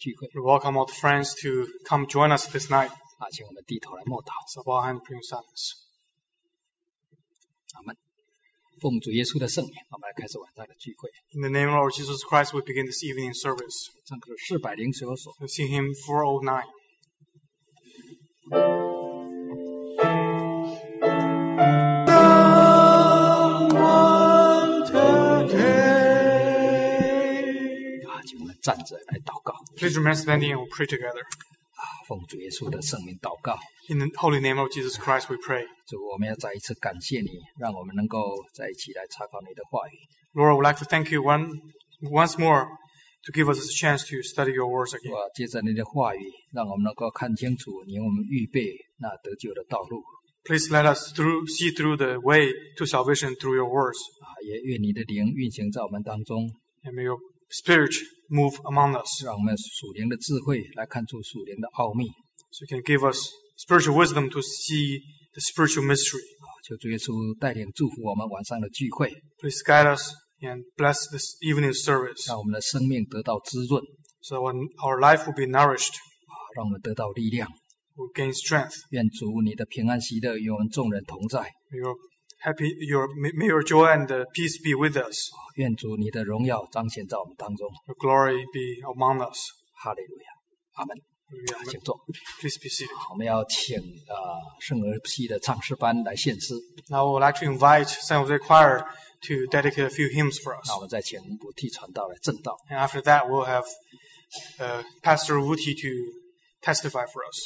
聚会。 We welcome all the friends to come join us this night. 请我们低头来默祷。 So bow our hands and pray in silence. 阿们。奉主耶稣的圣名，我们来开始晚上的聚会。 In the name of Lord Jesus Christ, we begin this evening service. 唱歌409首。 We sing hymn 409. 啊，请我们站着来祷告。 Please remain standing and we'll pray together. 奉主耶稣的圣名祷告。 In the holy name of Jesus Christ, we pray. 主，我们要再一次感谢你，让我们能够在一起来查考你的话语。 Lord, I would like to thank you once more to give us a chance to study your words again. 我借着你的话语，让我们能够看清楚你为我们预备那得救的道路。 Please let us see through the way to salvation through your words. 也愿你的灵运行在我们当中， And may your spirit move among us. 让我们属灵的智慧来看出属灵的奥秘。 So you can give us spiritual wisdom to see the spiritual mystery. 求主耶稣带领祝福我们晚上的聚会， Please guide us and bless this evening service 让我们的生命得到滋润， so our life will be nourished, 让我们得到力量。 we'll gain strength. 愿主你的平安喜乐与我们众人同在， May your joy and peace be with us. 愿主你的荣耀彰显在我们当中。 Your glory be among us. 哈利路亚，阿门。请坐。 Please be seated. 我们要请圣儿批的唱诗班来献诗。 Now I would like to invite some of the choir to dedicate a few hymns for us. 那我们再请母替传道来正道。 And after that, we'll have Pastor Wuti to testify for us.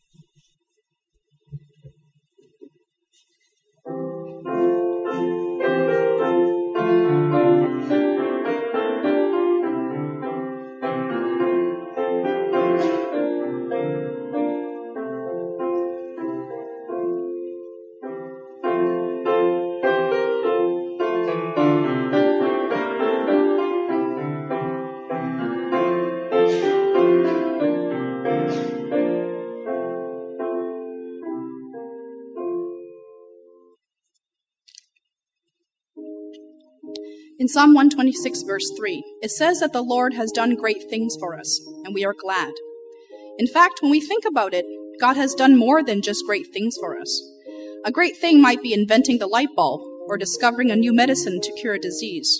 In Psalm 126, verse 3, it says that the Lord has done great things for us, and we are glad. In fact, when we think about it, God has done more than just great things for us. A great thing might be inventing the light bulb or discovering a new medicine to cure a disease.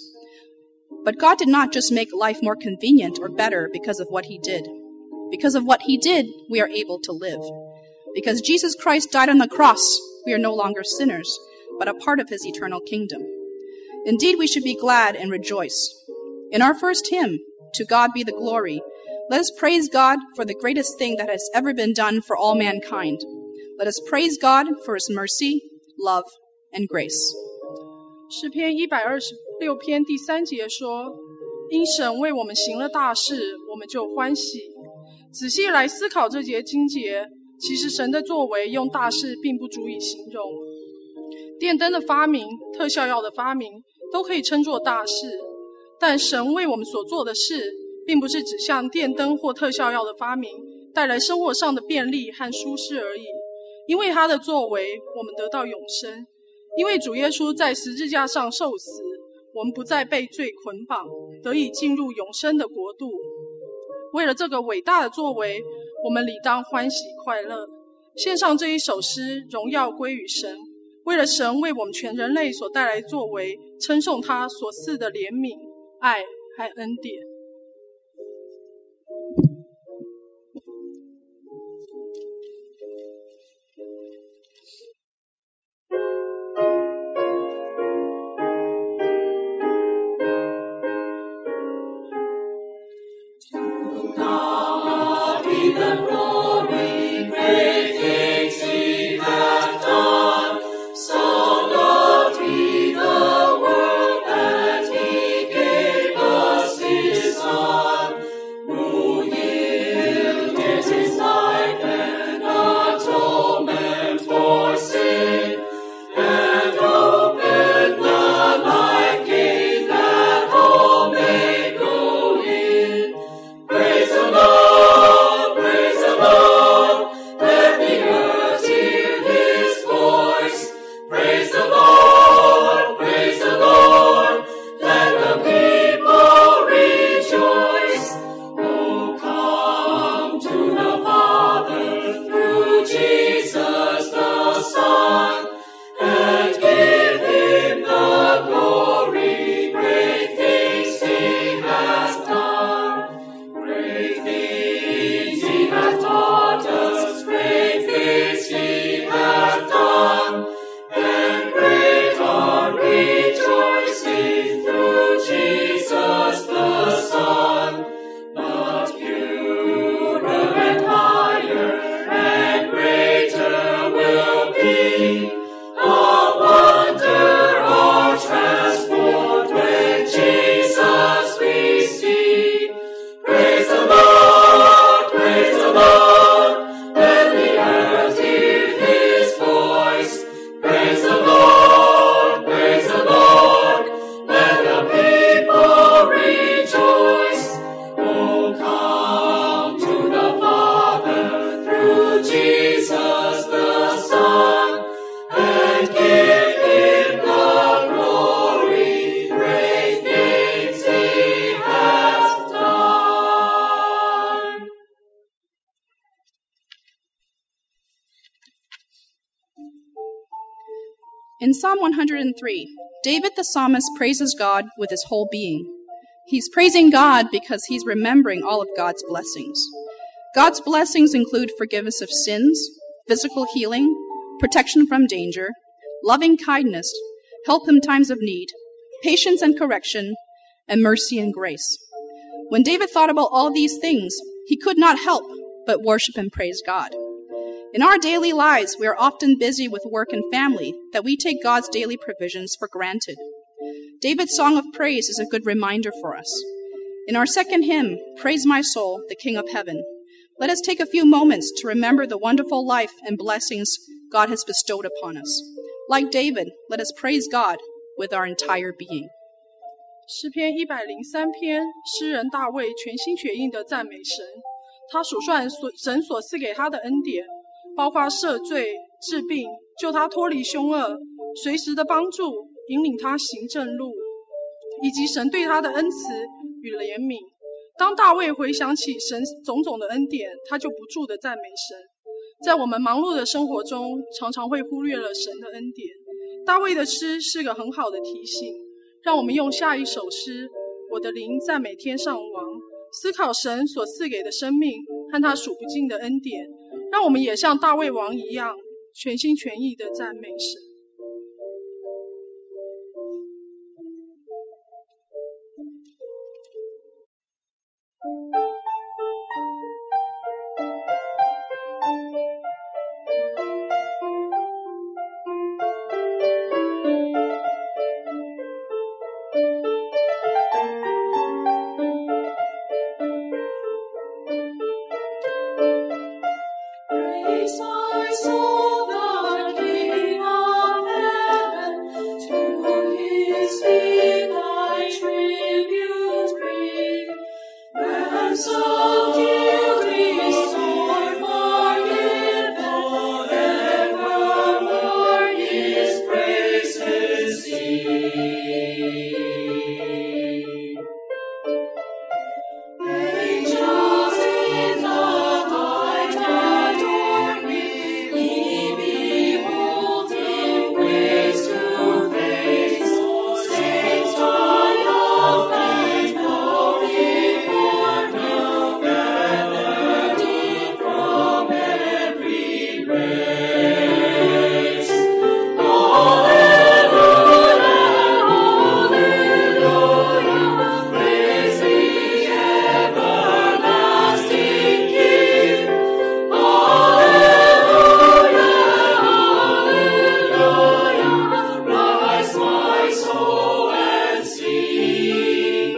But God did not just make life more convenient or better because of what He did. Because of what He did, we are able to live. Because Jesus Christ died on the cross, we are no longer sinners, but a part of His eternal kingdom. Indeed, we should be glad and rejoice. In our first hymn, To God Be the Glory, let us praise God for the greatest thing that has ever been done for all mankind. Let us praise God for His mercy, love, and grace. 诗篇126篇第3节说：因神为我们行了大事，我们就欢喜。仔细来思考这节经节，其实神的作为用大事并不足以形容。电灯的发明、特效药的发明都可以称作大事，但神为我们所做的事，并不是只像电灯或特效药的发明带来生活上的便利和舒适而已。因为他的作为，我们得到永生。因为主耶稣在十字架上受死，我们不再被罪捆绑，得以进入永生的国度。为了这个伟大的作为，我们理当欢喜快乐。献上这一首诗，荣耀归于神。为了神为我们全人类所带来作为，称颂他所赐的怜悯、爱和恩典。 Praise the Lord. In Psalm 103, David the psalmist praises God with his whole being. He's praising God because he's remembering all of God's blessings. God's blessings include forgiveness of sins, physical healing, protection from danger, loving kindness, help in times of need, patience and correction, and mercy and grace. When David thought about all these things, he could not help but worship and praise God. In our daily lives, we are often busy with work and family that we take God's daily provisions for granted. David's song of praise is a good reminder for us. In our second hymn, Praise My Soul, the King of Heaven, let us take a few moments to remember the wonderful life and blessings God has bestowed upon us. Like David, let us praise God with our entire being. 诗篇103篇，诗人大卫全心全意地赞美神。他数算神所赐给他的恩典，包括赦罪、治病、救他脱离凶恶、随时的帮助、引领他行正路，以及神对他的恩慈与怜悯。当大卫回想起神种种的恩典，他就不住地赞美神。在我们忙碌的生活中，常常会忽略了神的恩典。大卫的诗是个很好的提醒，让我们用下一首诗《我的灵赞美天上王》，思考神所赐给的生命和他数不尽的恩典，让我们也像大卫王一样，全心全意地赞美神。 Praise my soul, the King of heaven, to his feet thy tribute bring. Ransom guilt restored, forgiven, evermore his praises sing. Angels in the light adore me, we behold him face to face. Saints triumphant go before him, gathered in from every race. Alleluia, alleluia, praise the everlasting King. Alleluia, alleluia, rise my soul and sing.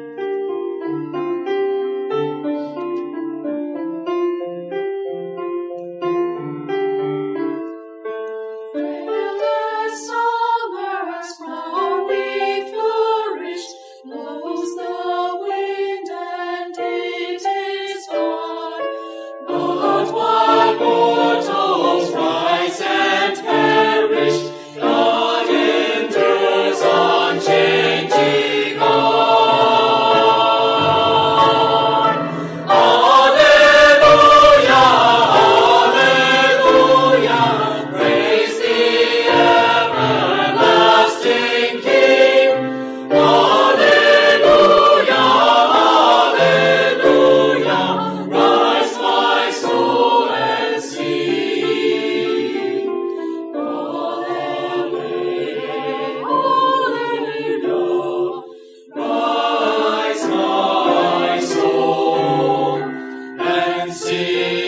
Endless summers flowering flourish, blows the wind and it is gone. But while mortals rise and perish, God endures unchanging on. Alleluia, alleluia, praise the everlasting King. Alleluia, alleluia, rise my soul and sing. Alleluia, rise my soul and sing.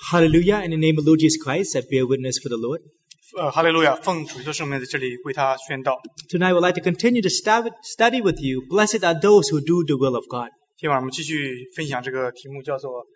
Hallelujah. In the name of Lord Jesus Christ, I bear witness for the Lord. 哈利路亚，奉主的圣名在这里为他宣道。 Tonight, I would like to continue to study with you. Blessed are those who do the will of God. 今晚我们继续分享这个题目，叫做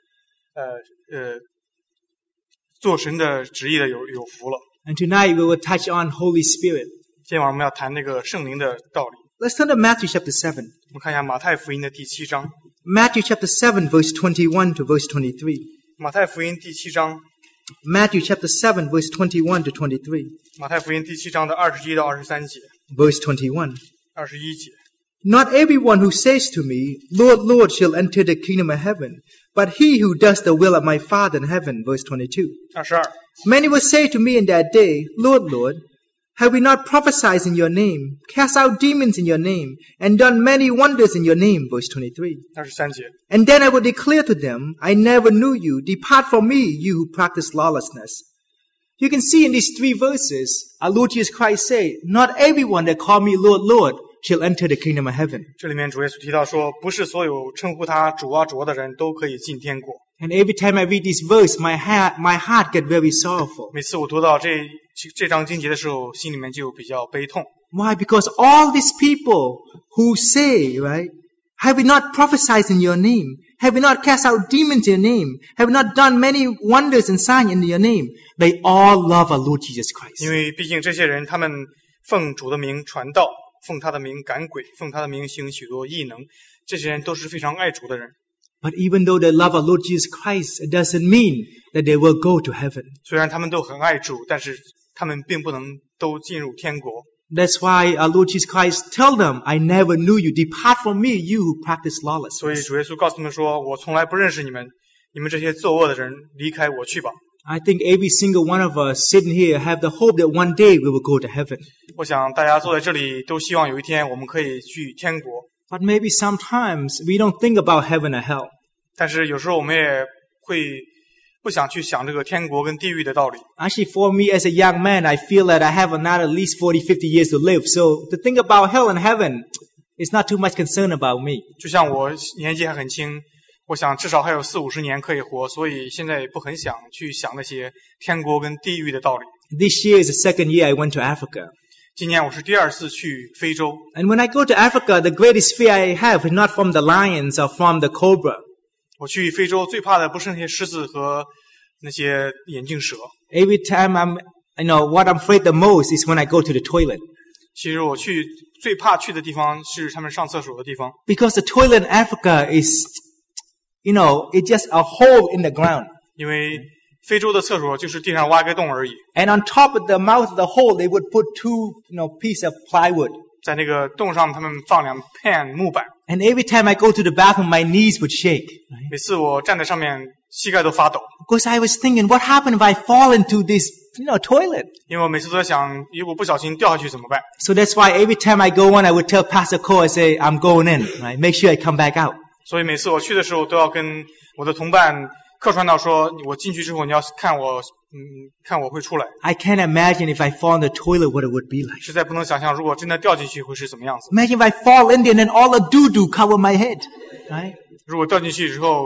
做神的旨意的有福了。 And tonight, we will touch on Holy Spirit. 今晚我们要谈那个圣灵的道理。 Let's turn to Matthew chapter 7. 我们看一下马太福音的第7章。 Matthew chapter 7, verse 21 to verse 23. 马太福音第7章， Matthew chapter 7, verse 21 to 23. 马太福音第7章的21到23节， Verse 21. 21节。 Not everyone who says to me, Lord, Lord, shall enter the kingdom of heaven, but he who does the will of my Father in heaven. Verse 22. 22。 Many will say to me in that day, Lord, Lord, have we not prophesied in your name, cast out demons in your name, and done many wonders in your name? Verse 23. 23节。 And then I will declare to them, I never knew you. Depart from me, you who practice lawlessness. You can see in these three verses, our Lord Jesus Christ say, not everyone that call me Lord, Lord, shall enter the kingdom of heaven. 这里面主耶稣提到说，不是所有称呼他主啊主啊的人都可以进天国。 And every time I read this verse, my heart get very sorrowful. 每次我读到这章经节的时候，心里面就比较悲痛。 Why? Because all these people who say, right, have we not prophesied in your name? Have we not cast out demons in your name? Have we not done many wonders and signs in your name? They all love our Lord Jesus Christ. 因为毕竟这些人，他们奉主的名传道，奉他的名赶鬼，奉他的名行许多异能，这些人都是非常爱主的人。 But even though they love our Lord Jesus Christ, it doesn't mean that they will go to heaven. 虽然他们都很爱主，但是他们并不能都进入天国。 That's why our Lord Jesus Christ tell them, I never knew you. Depart from me, you who practice 所以 lawlessness. 主耶稣告诉他们说：“我从来不认识你们，你们这些作恶的人，离开我去吧。” I think every single one of us sitting here have the hope that one day we will go to heaven. 我想大家坐在这里都希望有一天我们可以去天国， But maybe sometimes we don't think about heaven or hell. 但是有时候我们也会不想去想这个天国跟地狱的道理。 Actually, for me as a young man, I feel that I have another at least 40, 50 years to live. So to think about hell and heaven is not too much concern about me. 就像我年纪还很轻，我想至少还有40-50年可以活，所以现在也不很想去想那些天国跟地狱的道理。 This year is the second year I went to Africa. 今年我是第2次去非洲， And when I go to Africa, the greatest fear I have is not from the lions or from the cobra. 我去非洲最怕的不是那些狮子和那些眼镜蛇。 Every time what I'm afraid the most is when I go to the toilet. 其实我去最怕去的地方是他们上厕所的地方， Because the toilet in Africa is, it's just a hole in the ground. 因为非洲的厕所就是地上挖个洞而已， And on top of the mouth of the hole, they would put two, piece of plywood. 在那个洞上他们放2片木板， And every time I go to the bathroom, my knees would shake. Right? 每次我站在上面膝盖都发抖， Because I was thinking, what happened if I fall into this, toilet? 因为我每次都在想，如果不小心掉下去怎么办？ So that's why every time I go in, I would tell Pastor Cole, I say, I'm going in, right? Make sure I come back out. 所以每次我去的时候都要跟我的同伴客传道说，我进去之后你要看我会出来。 I can't imagine if I fall in the toilet what it would be like. 实在不能想象，如果真的掉进去会是怎么样子。 Imagine if I fall in there and then all the doo-doo cover my head, right? 如果掉进去之后，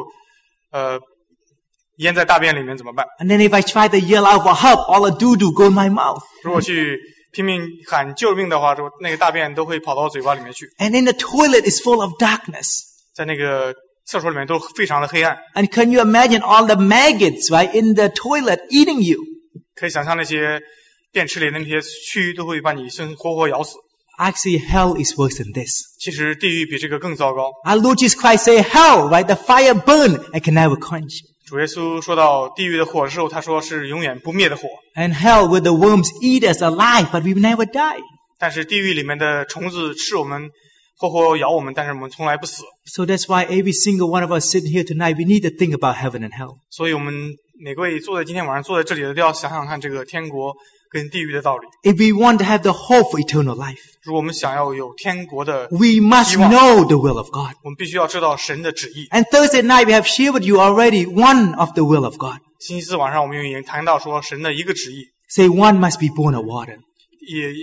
淹在大便里面怎么办？ And then if I try to yell out for help, all the doo-doo go in my mouth. 如果去拼命喊救命的话，那个大便都会跑到嘴巴里面去。 And in the toilet is full of darkness. 在那个厕所里面都非常的黑暗， And can you imagine all the maggots, right, in the toilet eating you? 可以想象那些便池里的那些蛆都会把你活活咬死。 Actually, hell is worse than this. 其实地狱比这个更糟糕。 Our Lord Jesus Christ say hell, right? The fire burn and can never quench. 主耶稣说到地狱的火的时候，他说是永远不灭的火。 And hell where the worms eat us alive, but we never die. 但是地狱里面的虫子吃我们，活活咬我们，但是我们从来不死。 So that's why every single one of us sitting here tonight, we need to think about heaven and hell. 所以我们每个位今天晚上坐在这里的都要想想看这个天国跟地狱的道理。 If we want to have the hope for eternal life, 如果我们想要有天国的， we must know the will of God. 我们必须要知道神的旨意。 And Thursday night, we have shared with you already one of the will of God. 星期四晚上我们已经谈到说神的一个旨意， Say one must be born of water.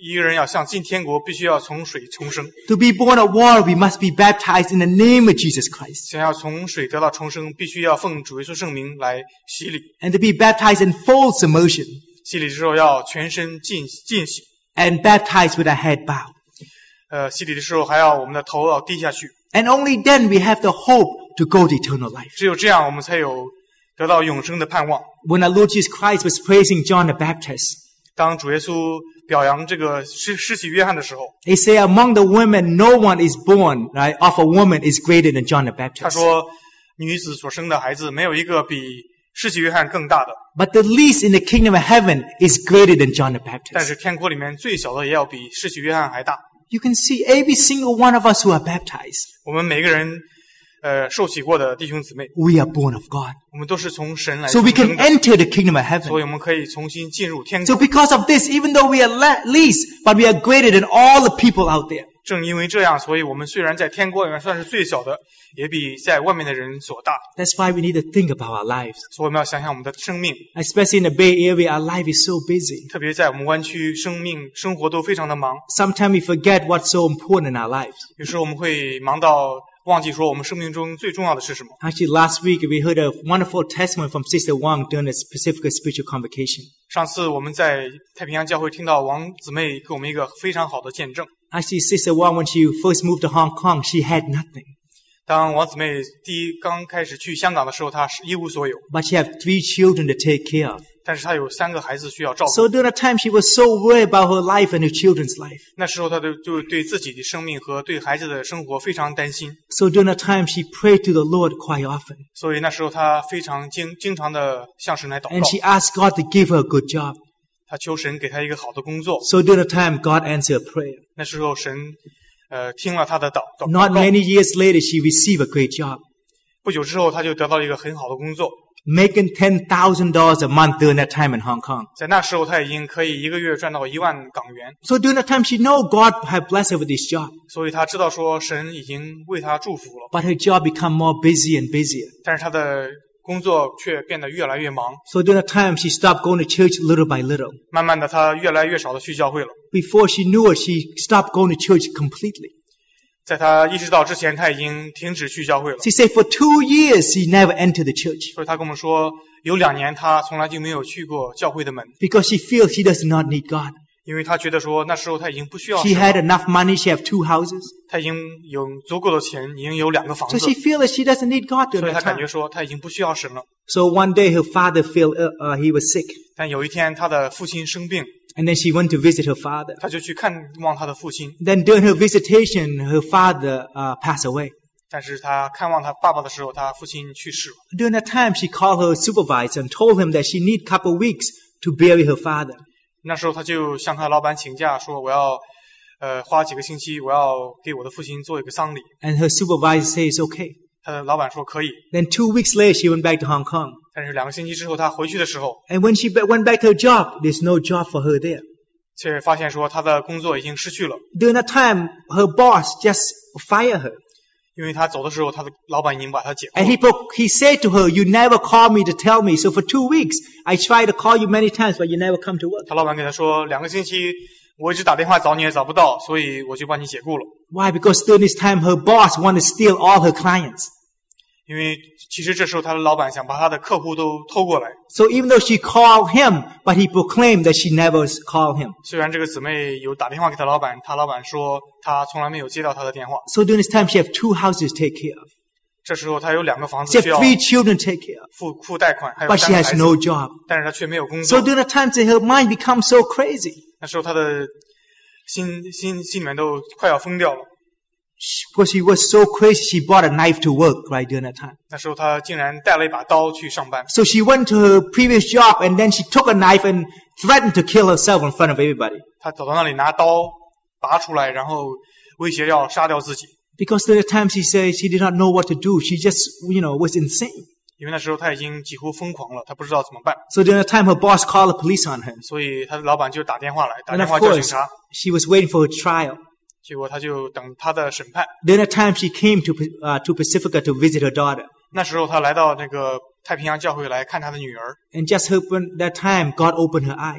一个人要想进天国，必须要从水重生。 To be born of water, we must be baptized in the name of Jesus Christ. 想要从水得到重生，必须要奉主耶稣圣名来洗礼。 And to be baptized in full submersion. 洗礼之后要全身浸洗。 And baptized with our head bowed. 洗礼的时候还要我们的头要低下去。 And only then we have the hope to go to eternal life. 只有这样，我们才有得到永生的盼望。 When our Lord Jesus Christ was praising John the Baptist, 当主耶稣表扬这个施洗约翰的时候， he said, among the women, no one is born, right, of a woman is greater than John the 他 Baptist. 说女子所生的孩子没有一个比施洗约翰更大的， But the least in the kingdom of heaven is greater than John the 但 Baptist. 是天国里面最小的也要比施洗约翰还大。 You can see every single one of us who are baptized, 我们每个人受洗过的弟兄姊妹， we are born of God. 我们都是从神来 So 重 we 生 can 的， enter the kingdom of 所 heaven. 以我们可以重新进入天 So 国。 because of this, even though we are least, but we are greater than all the people out there. 正因为这样，所以我们虽然在天国里面算是最小的，也比在外面的人所大。 That's why we need to think about our lives. 所以我们要想想我们的生命， Especially in the Bay Area, our life is so busy. 特别在我们湾区，生活都非常的忙。 Sometimes we forget what's so important in our lives. 有时候我们会忙到忘记说我们生命中最重要的是什么。 Actually, last week we heard a wonderful testimony from Sister Wang during the Pacifica Spiritual Convocation. 上次我们在太平洋教会听到王姊妹给我们一个非常好的见证。 Actually, Sister Wang, when she first moved to Hong Kong, she had nothing. 当王姊妹刚开始去香港的时候，她是一无所有， But she had 3 children to take care of. 但是她有3个孩子需要照顾。 So during that time, she was so worried about her life and her children's life. 那时候她就对自己的生命和对孩子的生活非常担心， So during that time, she prayed to the Lord quite often. 所以那时候她非常经常的向神来祷 And 告， she asked God to give her a good job. 她求神给她一个好的工作。 So during that time, God answered her prayer. 那时候神听了她的祷 Not 告， many years later, she received a great job, 不久之后她就得到了一个很好的工作。 making $10,000 a month during that time in Hong Kong. 在那时候，她已经可以1个月赚到1万港元， So during that time, she know God had blessed her with this job. 所以她知道说神已经为她祝福了。 But her job become more busy and busier. 但是她的工作却变得越来越忙， So during that time, she stopped going to church little by little. 慢慢的她越来越少的去教会了。 Before she knew it, she stopped going to church completely. 在她意识到之前，她已经停止去教会了。 She said for 2 years, she never entered the church 所以她跟我们说，有2年她从来就没有去过教会的门， because she feels she does not need God. 因为她觉得说那时候她已经不需要 She 神 had 了， enough money. She had 2 houses. 她已经有足够的钱，已经有2个房 So 子， she feels that she doesn't need God 所 during 以她 that 感觉 time. 说她已经不需要神了。 So one day her father felt he was sick. 但有一天她的父亲生病， And then she went to visit her father. 她就去看望她的父亲， Then during her visitation, her father passed away. 但是她看望她爸爸的时候，她父亲去世了。 During that time, she called her supervisor and told him that she need a couple of weeks to bury her father. 那时候她就向她老板请假，说我要花几个星期，我要给我的父亲做一个丧礼。 And her supervisor says, okay. 她的老板说可以， Then 2 weeks later, she went back to Hong Kong. 但是2个星期之后她回去的时候， And when she went back to her job, there's no job for her there. 却发现说她的工作已经失去了， During that time, her boss just fired her. 因为她走的时候，她的老板已经把她解雇 And 了。 he said to her, you never call me to tell me. So for 2 weeks, I tried to call you many times, but you never come to work. 她老板跟她说，2个星期我一直打电话找你也找不到，所以我就把你解雇了。 Why? Because during this time, her boss wanted to steal all her clients. 因为其实这时候她的老板想把她的客户都偷过来。 So even though she called him, but he proclaimed that she never called him. 虽然这个姊妹有打电话给她老板，她老板说她从来没有接到她的电话。 So during this time, she had 2 houses to take care of. 这时候她有2个房 She 子 had 需要 3 children to take care of. 付贷款，还有 But she 3个 has 孩子， no job. 但是她却没有工 So 作。 during the time, her mind becomes so crazy. 那时候她的心里面都快要疯掉了。 Because she was so crazy, she brought a knife to work right during that time. 那时候她竟然带了一把刀去上班。 So she went to her previous job and then she took a knife and threatened to kill herself in front of everybody. 她走到那里拿刀拔出来，然后威胁要杀掉自己。 Because during the time she said she did not know what to do. She just, was insane. 因为那时候她已经几乎疯狂了，她不知道怎么办， So during the time her boss called the police on her. 所以她的老板就打电话来，打 And 电 of 话叫警 course, 察。 she was waiting for her trial. 结果她就等她的审判。 During that time she came to Pacifica to visit her daughter. 那时候她来到那个太平洋教会来看她的女儿， And just when that time, God opened her eyes.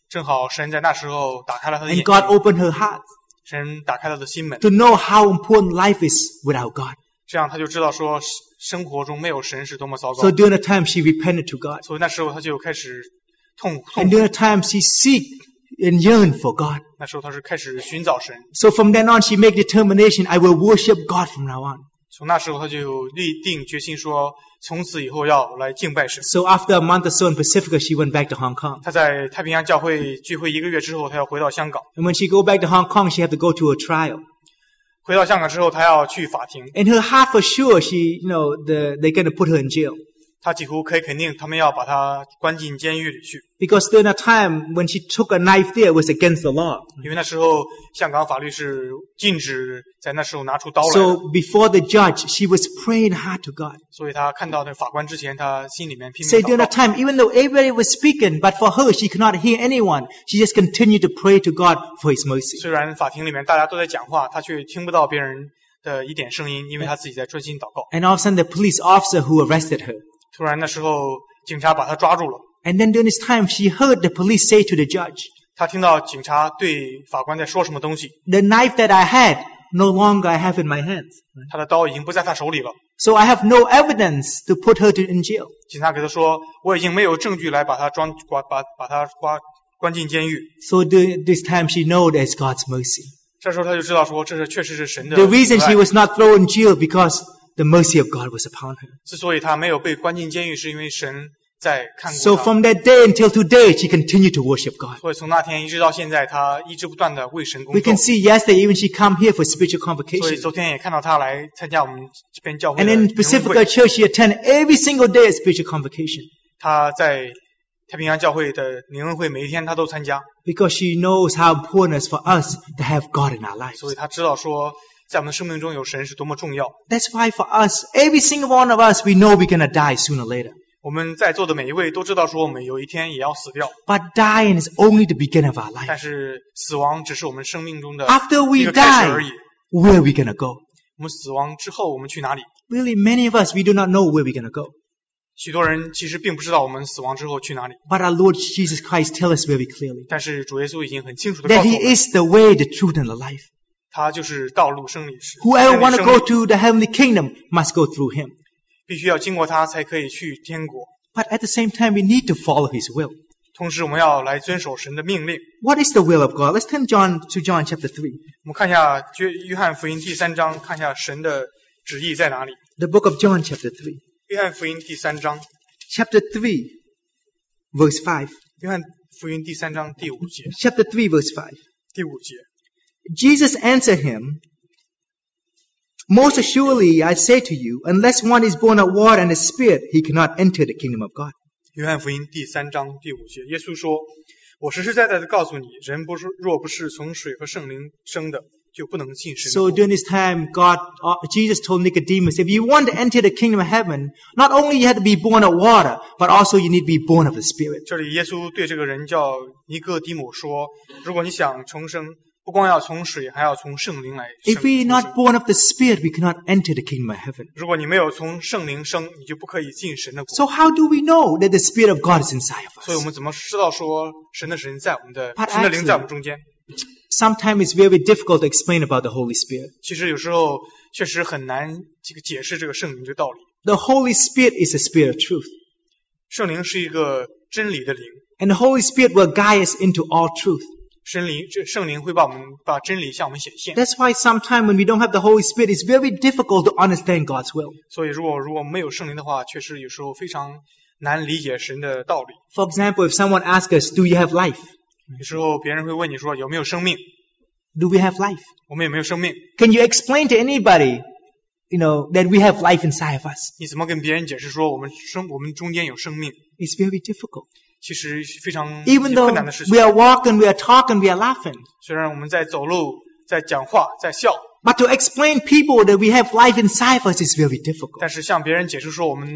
正好神在那时候打开了他的眼 And God 睛， opened her heart 神打开了他的心门， to know how important life is without God. 这样他就知道说生活中没有神是多么糟糕。 So during the time she repented to God. 所以那时候他就开始痛 And 苦， during the time she seek and yearn for God. 那时候他是开始寻找神。 So from then on she made determination, I will worship God from now on. 从那时候他就立定决心说，从此以后要来敬拜神。 So after a month or so in Pacifica, she went back to Hong Kong. 他在太平洋教会聚会1个月之后，他要回到香港。 And when she go back to Hong Kong, she had to go to a trial. 回到香港之后，他要去法庭。 In her heart for sure, they're going to put her in jail. 他几乎可以肯定，他们要把他关进监狱里去， Because during that time, when she took a knife there, it was against the law. 因为那时候香港法律是禁止在那时候拿出刀来的。 So before the judge, she was praying hard to God. 所以他看到那法官之前，他心里面拼 So 命 during 祷 that 告。 time, even though everybody was speaking, but for her, she could not hear anyone. She just continued to pray to God for His mercy. 虽然法庭里面大家都在讲话，他却听不到别人的一点声音，因为他自己在专心祷告。 And all of a sudden, the police officer who arrested her. 突然那时候警察把他抓住了， And then during this time, she heard the police say to the judge, 他听到警察对法官在说什么东西， the knife that I had, no longer I have in my hands. 他的刀已经不在他手里了。 So I have no evidence to put her in jail. 警察给他说，我已经没有证据来把他关进监狱。 So during this time, she knows that it's God's mercy. 这时候他就知道说，这是确实是神的 The reason 慈爱 she was not thrown in jail because the mercy of God was upon her. 之所以他没有被关进监狱，是因为神在看 So 顾他。 from that day until today, she continued to worship God. 所以从那天一直到现在，他一直不断的为神工 We 作 can。see yesterday even she come here for spiritual 所以 convocation. 昨天也看到他来参加我们这边教会 And 的 in 灵恩 Pacifica 会。 Church, she attended every single day at spiritual convocation 他在太平洋教会的灵恩会每一天他都参加， because she knows how important it is for us to have God in our lives. 所以他知道说，在我们的生命中有神是多么重要。 That's why for us, every single one of us, we know we're going to die sooner or later. 我们在座的每一位都知道说，我们有一天也要死掉， But dying is only the beginning of our life. 但是死亡只是我们生命中的 After 一 we 个开始而 die, 已。 where are we going to go? 我们死亡之后我们去哪里？ Really, many of us, we do not know where we're going to go. 许多人其实并不知道我们死亡之后去哪里， But our Lord Jesus Christ tells us very clearly 但是主耶稣已经很清楚的告 that 诉 He 我们， is the way, the truth, and the life. 他就是道路、生理是 Whoever want to 生 go 命 to the heavenly kingdom must go through Him. 必须要经过他才可以去天国。 But at the same time, we need to follow His will. 同时，我们要来遵守神的命令。 What is the will of God? Let's turn to John chapter 3. 我们看一下约翰福音第3章，看一下神的旨意在哪里。 The book of John chapter 3. 约翰福音第3章， Chapter 3, verse 5. 约翰福音第3章第5节， Chapter 3, verse 5. 第5节。 Jesus answered him, Most assuredly I say to you, unless one is born of water and the Spirit, he cannot enter the kingdom of God. 约翰福音第3章第5节，耶稣说：“我实实在在的告诉你，人若不是从水和圣灵生的，就不能进神的 So 国。” during this time, Jesus told Nicodemus, if you want to enter the kingdom of heaven, not only you have to be born of water, but also you need to be born of the Spirit. 这里耶稣对这个人叫尼哥底母说：“如果你想重生，不光要从水，还要从圣灵来生。 If we are not born of the Spirit, we cannot enter the kingdom of heaven. 如果你没有从圣灵生，你就不可以进神的国。 So how do we know that the Spirit of God is inside of 所以我 us? 们怎么知道说神的神在我们的 But 神的灵在我们中间？ Sometimes it's very difficult to explain about the Holy Spirit. 其实有时候确实很难解释这个圣灵这个道理。 The Holy Spirit is the Spirit of truth. 圣灵是一个真理的灵， And the Holy Spirit will guide us into all truth. 圣灵会把真理向我们显现。 That's why sometimes when we don't have the Holy Spirit, it's very difficult to understand God's will. 所以如果没有圣灵的话，确实有时候非常难理解神的道理。 For example, if someone asks us, do you have life? 有时候别人会问你说有没有生命， Do we have life? 我们有没有生命？ Can you explain to anybody, that we have life inside of us? 你怎么跟别人解释说我们中间有生命？ It's very difficult. 其实是非常 Even 困 though 难的事 we 情。 are walking, we are talking, we are laughing. 虽然我们在走路、在讲话、在笑， But to explain people that we have life inside of us is very difficult. 但是向别人解释说我们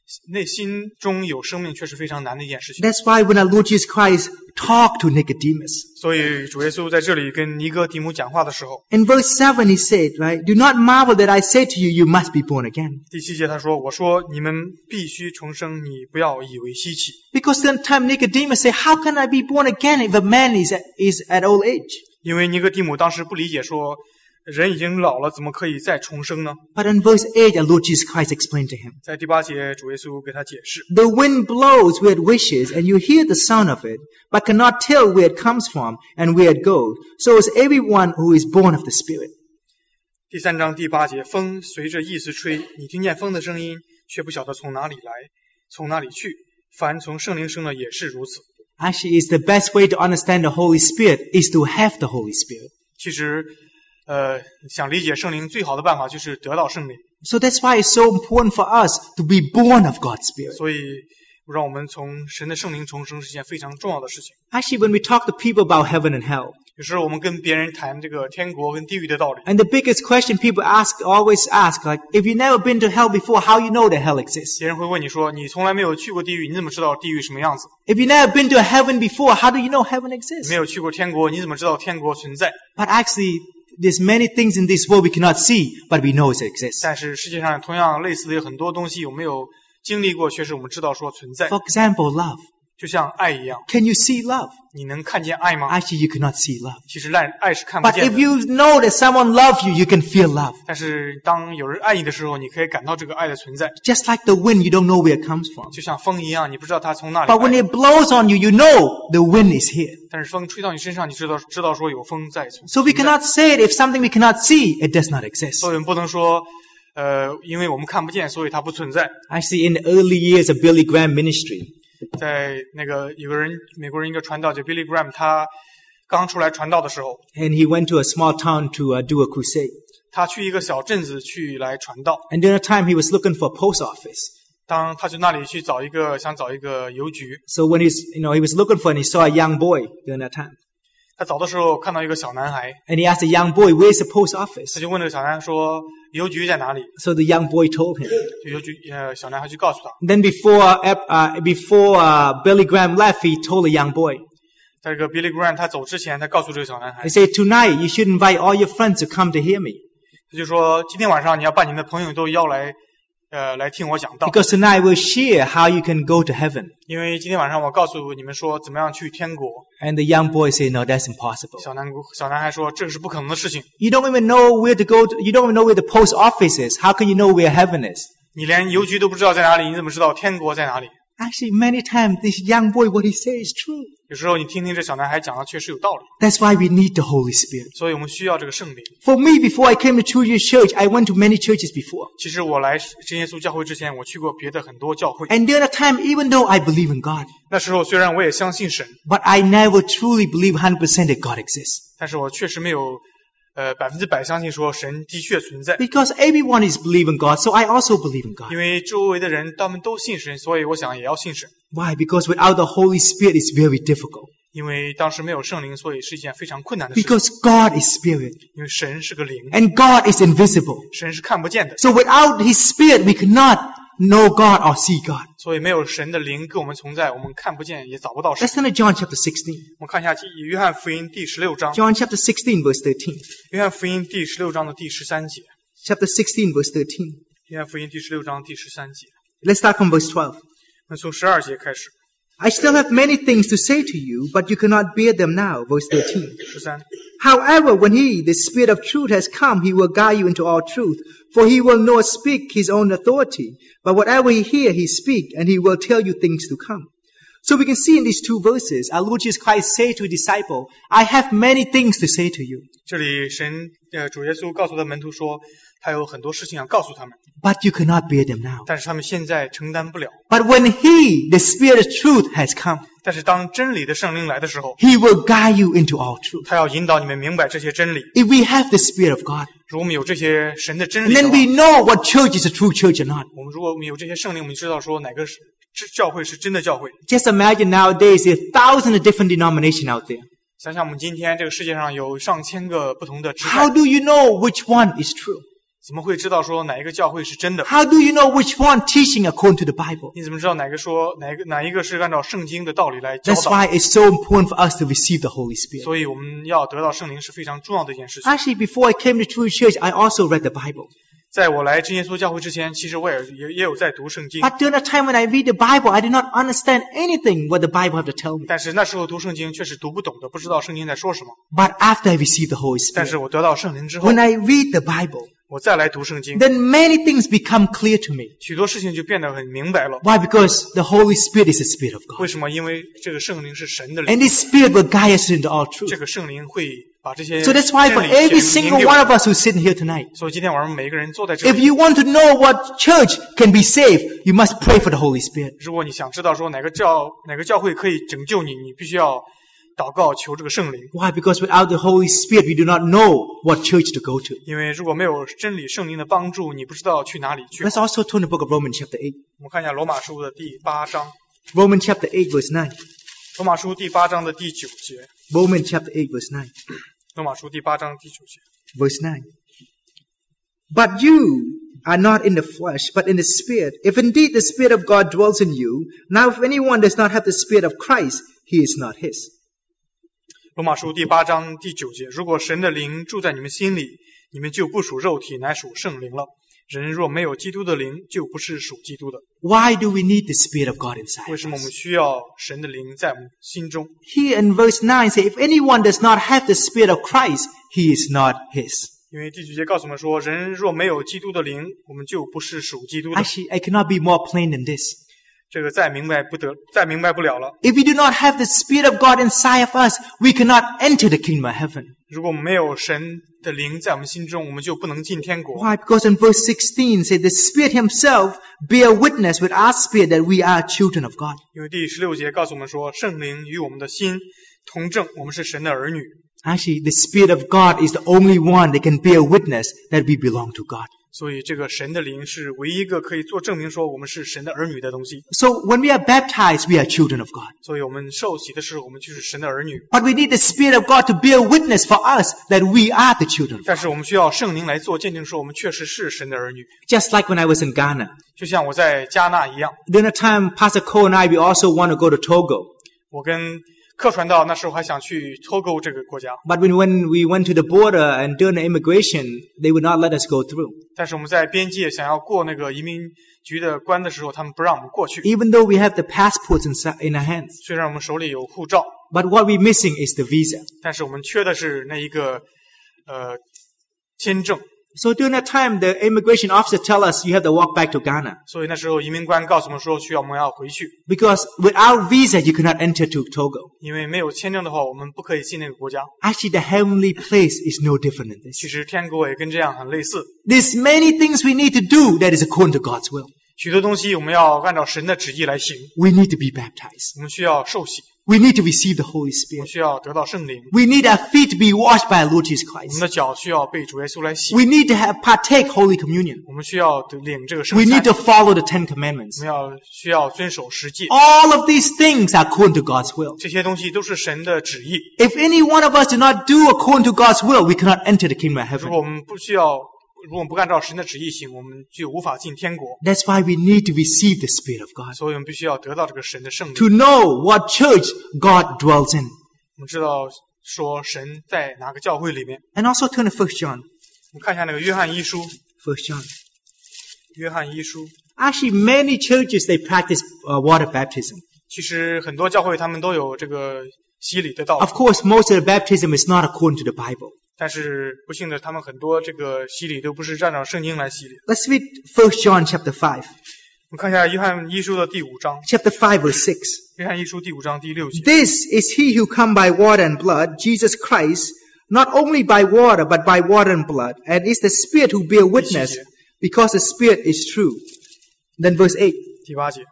内心中有生命却是非常难的一件事情。 That's why when our Lord Jesus Christ talked to Nicodemus, 所以主耶稣在这里跟尼哥底母讲话的时候， in verse 7 he said, right, do not marvel that I said to you, you must be born again. 第7节他说：“我说你们必须重生，你不要以为稀奇。 Because sometimes Nicodemus said, how can I be born again if a man is at old age? ” 因为尼哥底母当时不理解说，人已经老了，怎么可以再重生呢？ But in verse 8, our Lord Jesus Christ explained to him, 在第8节，主耶稣给他解释： the wind blows where it wishes, and you hear the sound of it, but cannot tell where it comes from and where it goes. So is everyone who is born of the Spirit. 第3章第8节，风随着意思吹，你听见风的声音，却不晓得从哪里来，从哪里去。凡从圣灵生的也是如此。 Actually, it's the best way to understand the Holy Spirit is to have the Holy Spirit. 其实，想理解圣灵最好的办法就是得到圣灵。 So that's why it's so important for us to be born of God's Spirit. 所以，让我们从神的圣灵重生是一件非常重要的事情。 Actually, when we talk to people about heaven and hell, 有时候我们跟别人谈这个天国跟地狱的道理， and the biggest question people always ask, like, if you've never been to hell before, how you know that hell exists? 别人会问你说：“你从来没有去过地狱，你怎么知道地狱什么样子？ If you've never been to heaven before, how do you know heaven 你 exists? 没有去过天国，你怎么知道天国存在？” But actually, there's many things in this world we cannot see, but we know it exists. 但是世界上同样类似的有很多东西，我没有经历过，却是我们知道说存在。 For example, love. 就像爱一样， Can you see love? 你能看见爱吗？ Actually, you cannot see love. 其实爱是看不 But 见 if 的。 you know that someone loves you, you can feel love. 但是当有人爱你的时候，你可以感到这个爱的存在， Just like the wind, you don't know where it comes from. 就像风一样，你不知道它从哪里 But when 来。 it blows on you, you know the wind is here. 但是风吹到你身上，你知道说有风在存 So we 在。 cannot say it if something we cannot see, it does not exist. 所以我们不能说，因为我们看不见，所以它不存在。 Actually, in the early years of Billy Graham ministry, 在那个有个人，美国人一个传道叫 Billy Graham，他刚出来传道的时候， and he went to a small town to do a crusade. 他去一个小镇子去来传道。 And during the time, he was looking for a post office. 当他去那里去想找一个邮局， So when he was looking for it, and he saw a young boy during that time. 他找的时候看到一个小男孩， And he asked the young boy, where's the post 他 office? 就问这个小男孩说：“邮局在哪里 So the young boy told him. ？” 就邮局小男孩去告诉他。 Then before Billy Graham left, he told the young boy, 在这个 Billy Graham 他走之前，他告诉这个小男孩 he，said, tonight you should invite all your friends to come to hear me. 他就说：“今天晚上你要把你的朋友都邀来，来听我讲道。 Because tonight we'll share how you can go to heaven. 因为今天晚上我告诉你们说怎么样去天国。 And the young boy said, no, that's impossible. 小男孩说：“这个是不可能的事情， You don't even know where to go. You don't even know where the post office is. How can you know where heaven is? 你连邮局都不知道在哪里，你怎么知道天国在哪里？” Actually, many times this young boy, what he says is true. 有时候你听听这小男孩讲的确实有道理， That's why we need the Holy Spirit. 所以我们需要这个圣灵。 For me, before I came to True Jesus Church, I went to many churches before. 其实我来真耶稣教会之前，我去过别的很多教会。 And during that time, even though I believe in God, 那时候虽然我也相信神， but I never truly believe 100% that God exists. 但是我确实没有100%相信说神的确存在。 Because everyone is believing God, so I also believe in God. 因为周围的人他们都信神，所以我想也要信神。 Why? Because without the Holy Spirit, it's very difficult. 因为当时没有圣灵，所以是一件非常困难的事情。 Because God is Spirit, 因为神是个灵， and God is invisible. 神是看不见的， So without His Spirit, we cannot know God or see God. 所以没有神的灵跟我们同在，我们看不见也找不到神。 Let's turn to John chapter 16. 我们看一下约翰福音第16章， John chapter 16, verse 13. 约翰福音第16章的第13节， Chapter 16, verse 13. 约翰福音第16章第13节， Let's start from verse 12. 那从12节开始。 I still have many things to say to you, but you cannot bear them now. Verse 13. 13， However, when He, the Spirit of truth, has come, He will guide you into all truth. For He will not speak His own authority, but whatever He hear, He speak, and He will tell you things to come. So we can see in these two verses, our Lord Jesus Christ say to a disciple, I have many things to say to you, 这里主耶稣告诉他门徒说，他有很多事情想告诉他们， but you cannot bear them now. 但是他们现在承担不了。 But when He, the Spirit of truth, has come, 但是当真理的圣灵来的时候， He will guide you into all truth. 他要引导你们明白这些真理。 If we have the Spirit of God, 如果我们有这些神的真 and 理的 then 话， we know what church is a true church or not. 如果我们有这些圣灵，我们知道说哪个是教会是真的教会。 Just imagine nowadays there are thousands of different denominations out there. 想想我们今天这个世界上有上千个不同的支 How 派， do you know which one is true? 怎么会知道说哪一个教会是真的？ How do you know which one teaching according to the Bible? 你怎么知道哪一个是按照圣经的道理来教 That's 导？ why it's so important for us to receive the Holy Spirit. 所以我们要得到圣灵是非常重要的一件事情。 Actually, before I came to True Church, I also read the Bible. 在我来真耶稣教会之前，其实我也有在读圣经， But during the time when I read the Bible, I did not understand anything what the Bible had to tell me. 但是那时候读圣经却是读不懂的，不知道圣经在说什么。 But after I received the Holy 但是 Spirit, 我得到圣灵之后 when，I read the Bible, 我再来读圣经， then many things become clear to me. 许多事情就变得很明白了。 Why? Because the Holy Spirit is the Spirit of 为 God. 什么？因为这个圣灵是神的灵， And this Spirit will guide us into all 这 truth. 个圣灵会把这些 So that's why for 真理 every 显 single 明给 one 我 of us who's sitting here tonight, 所以今天晚上每个人坐在这 if 里， you want to know what church can be saved, you must pray for the Holy Spirit. 如果你想知道说哪个教会可以拯救你，你必须要祷告求这个圣灵。 Why? Because without the Holy Spirit, we do not know what church to go to. 因为如果没有真理圣灵的帮助，你不知道去哪里去。 Let's also turn the book of Romans chapter 8. 我们看一下罗马书的第8章， Romans chapter 8 verse 9. 罗马书第8章的第9节， Romans chapter 8 verse 9. 罗马书第8章第9节。 Verse 9. But you are not in the flesh, but in the Spirit. If indeed the Spirit of God dwells in you, now if anyone does not have the Spirit of Christ, he is not his. 罗马书第8章第9节，如果神的灵住在你们心里，你们就不属肉体，乃属圣灵了。人若没有基督的灵，就不是属基督的。 Why do we need the Spirit of God inside 为 of 什么我们 us? 需要神的灵在我们心中？ Here in verse 9 say, if anyone does not have the Spirit of Christ, he is not his. 因为第9节告诉我们说，人若没有基督的灵，我们就不是属基督的。 Actually, I cannot be more plain than this. 这个再明白不了了。 If we do not have the Spirit of God inside of us, we cannot enter the kingdom of heaven. 如果我们没有神的灵在我们心中，我们就不能进天国。 Why? Because in verse 16 say the Spirit himself bear witness with our spirit that we are children of God. 因为第16节告诉我们说，圣灵与我们的心同证，我们是神的儿女。 Actually, the Spirit of God is the only one that can bear witness that we belong to God. 所以这个神的灵是唯一一个可以做证明说我们是神的儿女的东西。 So when we are baptized, we are children of God. 所以我们受洗的时候，我们就是神的儿女。 But we need the Spirit of God to bear witness for us that we are the children of 但 God. 是我们需要圣灵来做见证，说我们确实是神的儿女。 Just like when I was in Ghana. 就像我在加纳一样， During the time, Pastor Cole and I, we also want to go to Togo. 我跟客传道那时候还想去Togo这个国家， But when we went to the border and during the immigration, they would not let us go through. 但是我们在边界想要过那个移民局的关的时候，他们不让我们过去。 Even though we have the passports in our hands. 虽然我们手里有护照， But what we're missing is the visa. 但是我们缺的是那一个签证。 So during that time, the immigration officer tell us you have to walk back to Ghana. 所以那时候移民官告诉我们说，我们要回去， Because without visa, you cannot enter to Togo. 因为没有签证的话，我们不可以进那个国家。 Actually, the heavenly place is no different than 其 this. 实天国也跟这样很类似， There's many things we need to do that is according to God's will. 许多东西我们要按照神的旨意来行。 We need to be baptized. 我们需要受洗， We need to receive the Holy 我们 Spirit. 需要得到圣灵， We need our feet to be washed by our Lord Jesus 我们 Christ. 的脚需要被主耶稣来洗， We need to partake Holy Communion. 我们需要领这个圣 We need 餐， to follow the Ten Commandments. 我们需要遵守十诫， All of these things are according to God's will. 这些东西都是神的旨意。 If any one of us do not do according to God's will, we cannot enter the kingdom of 如 heaven. 果我们如果我们不按照神的旨意行，我们就无法进天国。 That's why we need to receive the Spirit of God. 所以我们必须要得到这个神的圣灵。 To know what church God dwells in. 我们知道说神在哪个教会里面。 And also turn to 1 John. 我们看一下那个约翰一书， 1 John. 约翰一书。 Actually, many churches, they practice water baptism. 其实很多教会他们都有这个洗礼的道 Of 理， course, most of the baptism is not according to the Bible. 但是不幸的，他们很多这个洗礼都不是按照圣经来洗礼。 Let's read 1 John chapter 5. 我们看一下约翰一书的第5章， Chapter 5 verse 6. 约翰一书第5章第6节。 This is he who come by water and blood, Jesus Christ, not only by water, but by water and blood. And it's the Spirit who bear witness, because the Spirit is true. Then verse 8. 第8节，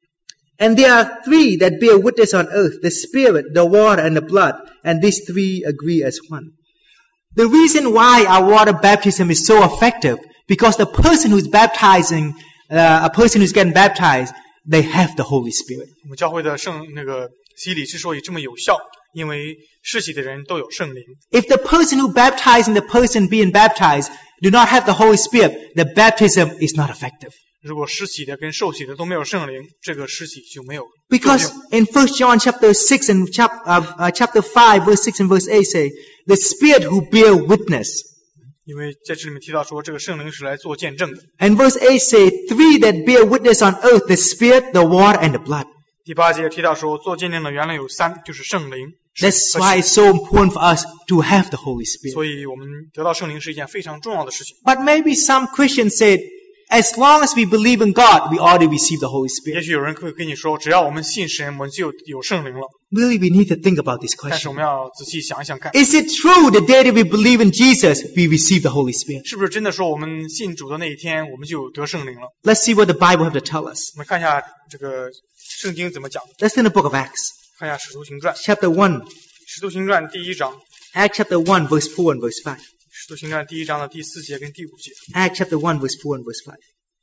And there are three that bear witness on earth, the Spirit, the water, and the blood. And these three agree as one. The reason why our water baptism is so effective, because the person who's baptizing, a person who's getting baptized, they have the Holy Spirit. 我们教会的洗礼之所以这么有效， 因为施洗的人都有圣灵。 If the person who baptized and the person being baptized do not have the Holy Spirit, the baptism is not effective. 如果施洗的跟受洗的都没有圣灵，这个施洗就没有作 Because 用。 in 1 John chapter 6 and chapter 5 verse 6 and verse 8 say, the Spirit who bear witness. 因为在这里面提到说，这个圣灵是来做见证的。 And verse 8 say, three that bear witness on earth, the Spirit, the water, and the blood. 第8节提到说，做见证的原来有3，就是圣灵。 That's why it's so important for us to have the Holy Spirit. 所以我们得到圣灵是一件非常重要的事情。 But maybe some Christians said, as long as we believe in God, we already receive the Holy 也 Spirit. 许有人会跟你说，只要我们信神，我们就有圣灵了。 Really, we need to think about this 但是我 question. 们要仔细想一想看， Is it true the day that we believe in Jesus, we receive the Holy Spirit? 是不是真的说我们信主的那一天，我们就得圣灵了？ Let's see what the Bible have to tell us. 我们看一下这个圣经怎么讲。 Let's turn the book of Acts, 看一下《使徒行传》，《 chapter 1. 使徒行传》第1章，《 Acts chapter 1, verse 4 and verse 5. 使徒行传》第1章的第4节跟第5节。 Acts chapter 1, verse 4 and verse 5.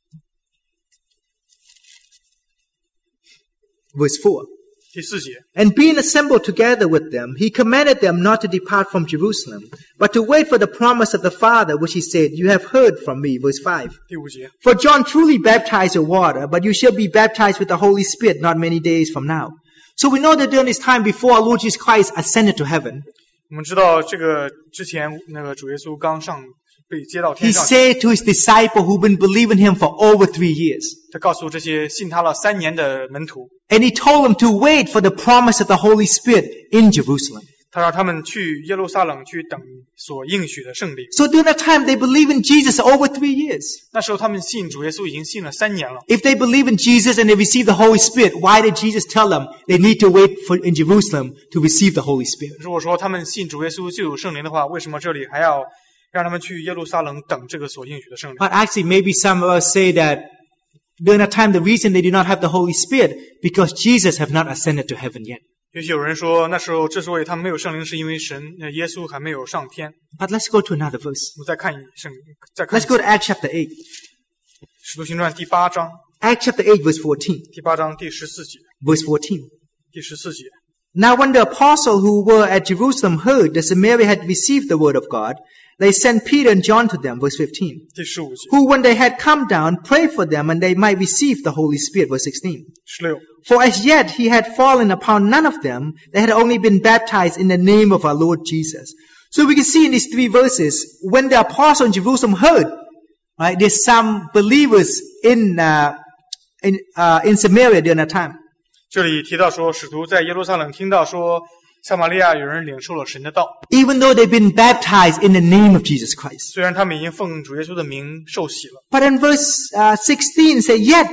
Verse 4. 第4节， And being assembled together with them, he commanded them not to depart from Jerusalem, but to wait for the promise of the Father, which he said, you have heard from me. Verse 5. 第5节， For John truly baptized with water, but you shall be baptized with the Holy Spirit not many days from now. So we know that during this time before our Lord Jesus Christ ascended to heaven, 我们知道这个之前那个主耶稣刚被接到 he 天上， said to his disciples who've been believing him for over 3 years, 他告诉这些信他了3年的门徒， and he told them to wait for the promise of the Holy Spirit in Jerusalem. 他让他们去耶路撒冷去等所应许的圣灵。 So during that time, they believe in Jesus over 3 years. 那时候他们信主耶稣已经信了3年了。 If they believe in Jesus and they receive the Holy Spirit, why did Jesus tell them they need to wait in Jerusalem to receive the Holy Spirit? 如果说他们信主耶稣就有圣灵的话，为什么这里还要让他们去耶路撒冷等这个所应许的圣灵？ But actually, maybe some of us say that during that time, the reason they do not have the Holy Spirit because Jesus have not ascended to heaven yet. 也许有人说，那时候之所以他们没有圣灵，是因为耶稣还没有上天。 But let's go to another verse. 我们再看再看 Let's go to Acts chapter 8. 使徒行传第8章， Acts chapter 8, verse 14. 第8章第14节， Verse 14. 第14节。 Now when the apostles who were at Jerusalem heard that Samaria had received the word of God, they sent Peter and John to them, verse 15, 第15节， who when they had come down, prayed for them and they might receive the Holy Spirit, verse 16. 16。 For as yet he had fallen upon none of them, they had only been baptized in the name of our Lord Jesus. So we can see in these 3 verses, when the apostles in Jerusalem heard, right, there's some believers in Samaria during that time. 这里提到说，使徒在耶路撒冷听到说，撒玛利亚有人领受了神的道， Even though they've been baptized in the name of Jesus Christ. 虽然他们已经奉主耶稣的名受洗了， But in verse 16 say, yet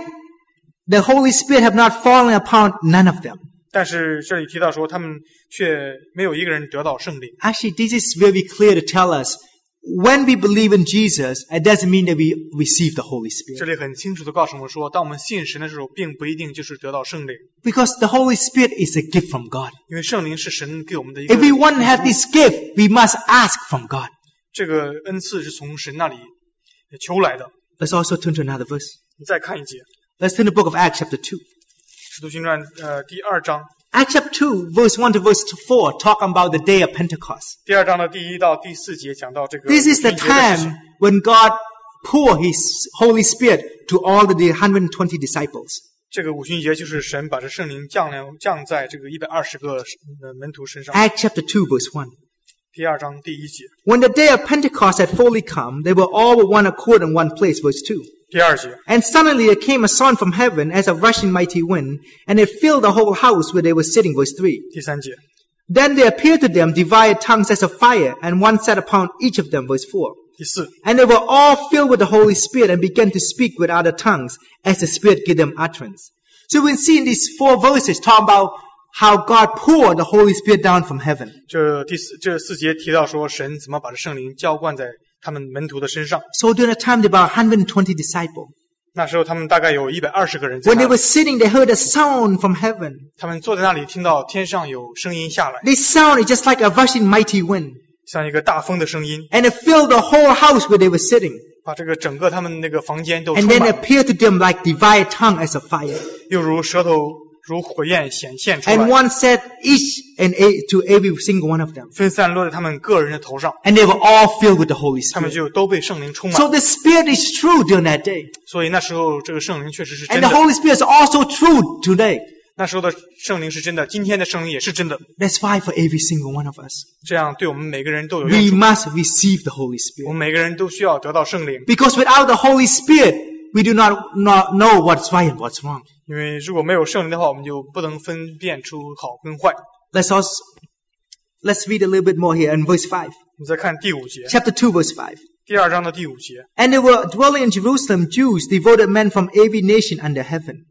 the Holy Spirit have not fallen upon none of them. 但是这里提到说，他们却没有一个人得到圣灵。 Actually, this is very clear to tell us, when we believe in Jesus, it doesn't mean that we receive the Holy 这 Spirit. 里很清楚的告诉我们说，当我们信神的时候，并不一定就是得到圣灵， Because the Holy Spirit is a gift from God. 因为圣灵是神给我们的一个 If we want to have this gift, we must ask from God. 这个恩赐是从神那里求来的。 Let's also turn to another verse. 你再看一节， Let's turn to the book of Acts chapter 2. 使徒行传第2章， Acts chapter 2, verse 1 to verse 4, talk about the day of Pentecost. 第2章的第1到第4节讲到这个 This is the 五旬节的事情 time when God poured His Holy Spirit to all the 120 disciples. 这个五旬节就是神把这圣灵降在这个120个门徒身上。 Acts chapter 2, verse 1. 第2章第1节， When the day of Pentecost had fully come, they were all with one accord in one place, verse 2. 第2节， And suddenly there came a sound from heaven as a rushing mighty wind, and it filled the whole house where they were sitting, verse 3. 第3节， Then there appeared to them divided tongues as of fire, and one sat upon each of them, verse 4. 第4， And they were all filled with the Holy Spirit and began to speak with other tongues as the Spirit gave them utterance. So we can see in these 4 verses talk about how God poured the Holy Spirit down from heaven. 这4节提到说，神怎么把这圣灵浇灌在他们门徒的身上。 So during the time, there were about 120 disciples. 那时候他们大概有120个人在 When 那 they were 里， sitting, they heard a sound from heaven. 他们坐在那里听到天上有声音下来， This sound is just like a rushing mighty wind. 像一个大风的声音， And it filled the whole house where they were sitting. 把这个整个他们那个房间都 And 充 then 满 it 了， appeared to them like divided tongue as of fire. 又如舌头如火焰显现出 And 来， one set each and to every single one of them. 分散落在他们个人的头上， And they were all filled with the Holy 他们 Spirit. 就都被圣灵充 So 满。 the Spirit is true during that day. 所以那时候这个圣灵确实是 And 真 the 的， Holy Spirit is also true today. 那时候的圣灵是真的，今天的圣灵也是真的。 That's why for every single one of us, 这样对我们每个人都有 we 用处。 must receive the Holy 我 Spirit. 们每个人都需要得到圣灵， Because without the Holy Spirit, we do not know what's right and what's wrong. 因为如果没有圣灵的话，我们就不能分辨出好跟坏。 Let's read a little bit more here in verse 5. 我们再看第5节， Chapter 2, verse 5. 第2章的第5节。 And there were dwelling in Jerusalem Jews, devoted men from every nation under heaven.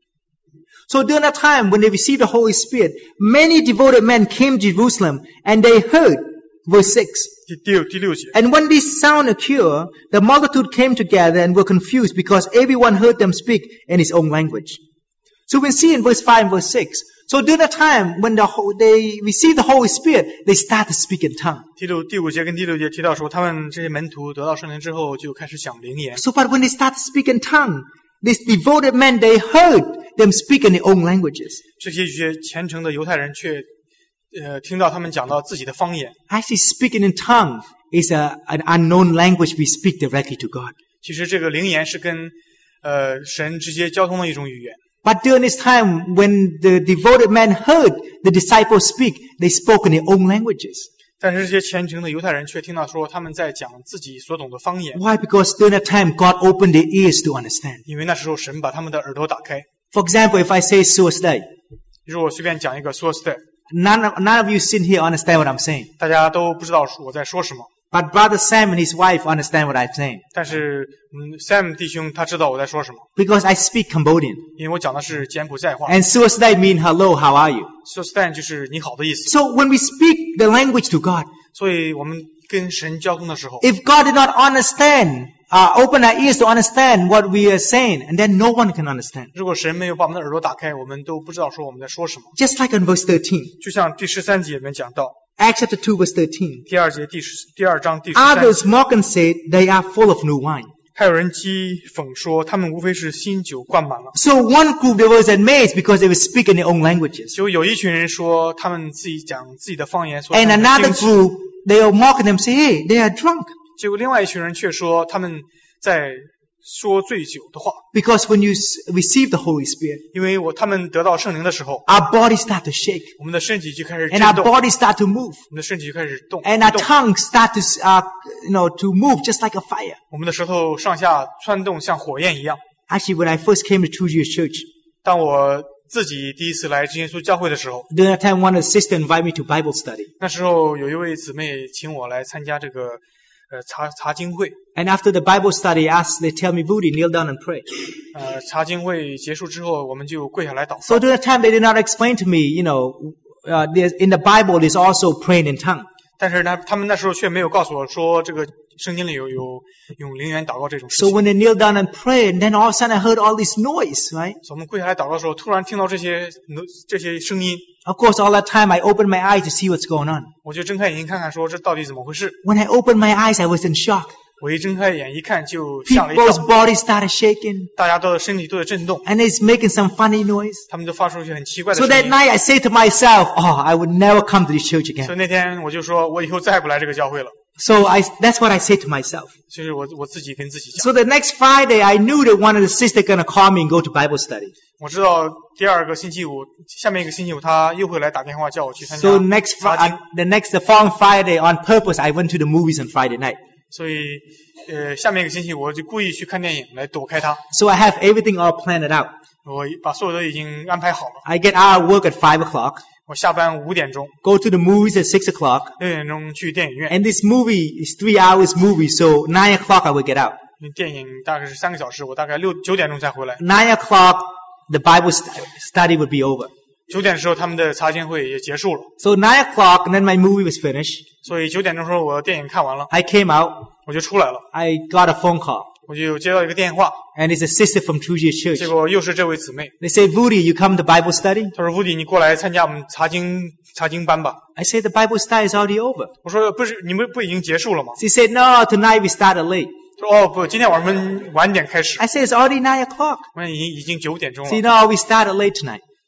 So during that time, when they received the Holy Spirit, many devoted men came to Jerusalem, and they heard, verse 6. 第6节， And when this sound occurred, the multitude came together and were confused because everyone heard them speak in his own language. So we see in verse 5 and verse 6. So during the time when they received the Holy Spirit, they started to speak in tongue. 第5节跟第6节提到说，他们这些门徒得到圣灵之后，就开始讲灵言。 So but when they started to speak in tongue, these devoted men, they heard them speak in their own languages. 这些虔诚的犹太人却听到他们讲到自己的方言。 Actually, speaking in tongue is an unknown language we speak directly to God. 其实这个灵言是跟神直接交通的一种语言。 But during this time, when the devoted men heard the disciples speak, they spoke in their own languages. 但是这些虔诚的犹太人却听到说他们在讲自己所懂的方言， Why? Because during that time, God opened their ears to understand. 因为那时候神把他们的耳朵打开。 For example, if I say Suicide, 如果我随便讲一个 source 的， none of you sitting here understand what I'm saying. 大家都不知道我在说什么。 But Brother Sam and his wife understand what I'm saying. 但是Sam 弟兄他知道我在说什么， Because I speak Cambodian. 因为我讲的是柬埔寨话。 And Suicide mean hello, how are you? Source 就是你好的意思。 So when we speak the language to God, 所以我们跟神交通的时候， if God did not understand, open our ears to understand what we are saying, and then no one can understand. 如果神没有把我们的耳朵打开，我们都不知道说我们在说什么。 Just like in verse 13. 就像第13节里面讲到， Acts chapter 2 verse 13. 第2章第13节， Others mock and say they are full of new wine. 还有人讥讽说他们无非是新酒灌满了。 So one group they was amazed because they would speak in their own languages. 就有一群人说他们自己讲自己的方言，说 And 他们 another 很惊奇 group, they will mock them, say, hey, they are drunk. 结果另外一群人却说他们在说醉酒的话， Because when you receive the Holy Spirit, 因为他们得到圣灵的时候， our bodies start to shake. 我们的身体就开始 And 震 our 动， bodies start to move. 我们的身体就开始动， And our 动 tongues start to move just like a fire. 我们的舌头上下窜动，像火焰一样。 Actually, when I first came to True Jewish Church, 当我自己第一次来真耶稣教会的时候， during that time, one of the sisters invited me to Bible study. 那时候有一位姊妹请我来参加这个查经会。 And after the Bible study, they tell me, Rudy, kneel down and pray. 查经会结束之后，我们就跪下来祷告。 So during that time, they did not explain to me, in the Bible, there's also praying in tongue. 但是呢，他们那时候却没有告诉我说，这个圣经里有用灵言祷告这种事 So 情。 when they kneel down and pray, and then all of a sudden I heard all this noise, right? 所以我们跪下来祷告的时候，突然听到这些声音， Of course, all that time I opened my eyes to see what's going on. 我就睁开眼睛看看，说这到底怎么回事？ When I opened my eyes, I was in shock. 我一睁开眼一看，就吓了一 People's 跳， bodies started shaking, 大家都身体都在震动， and it's making some funny noise. 他们都发出一些很奇怪的 So 声 that 音。 night I said to myself, I would never come to this church 所以 again. 那天我就说，我以后再也不来这个教会了。 So that's what I said to myself. 就是我自己跟自己讲。 So the next Friday, I knew that one of the sisters gonna call me and go to Bible study. 我知道第二个星期五，下面一个星期五，他又会来打电话叫我去参加 So 查经。 the following Friday, on purpose, I went to the movies on Friday night. 所以下面一个星期我就故意去看电影来躲开他。 So I have everything all planned out. 我把所有都已经安排好了。 I get out of work at 5 o'clock, 我下班5点钟， go to the movies at 6 o'clock, 6点钟去电影院。 and this movie is 3 hours movie, so 9 o'clock I will get out. 电影大概是3个小时，我大概9点钟才回来。 9 o'clock, the Bible study would be over. 9点的时候，他们的查经会也结束了。 So 9 o'clock, and then my movie was finished. 所以9点钟的时候，我电影看完了， I came out, 我就出来了。 I got a phone call, 我就接到一个电话， and it's a sister from True Jewish 结 Church. 果又是这位姊妹。 They said, Rudy, you come to Bible study? 她说：“乌迪，你过来参加我们查经班吧。 I said, the Bible study is already over. ” 我说：“不是，你们不已经结束了吗 She said, no, tonight we started late.？” 她说：“哦，不，今天晚上我们晚点开始。 I said, it's already 9 o'clock. 我们已经9点钟 She said, 了。 no, we started late tonight.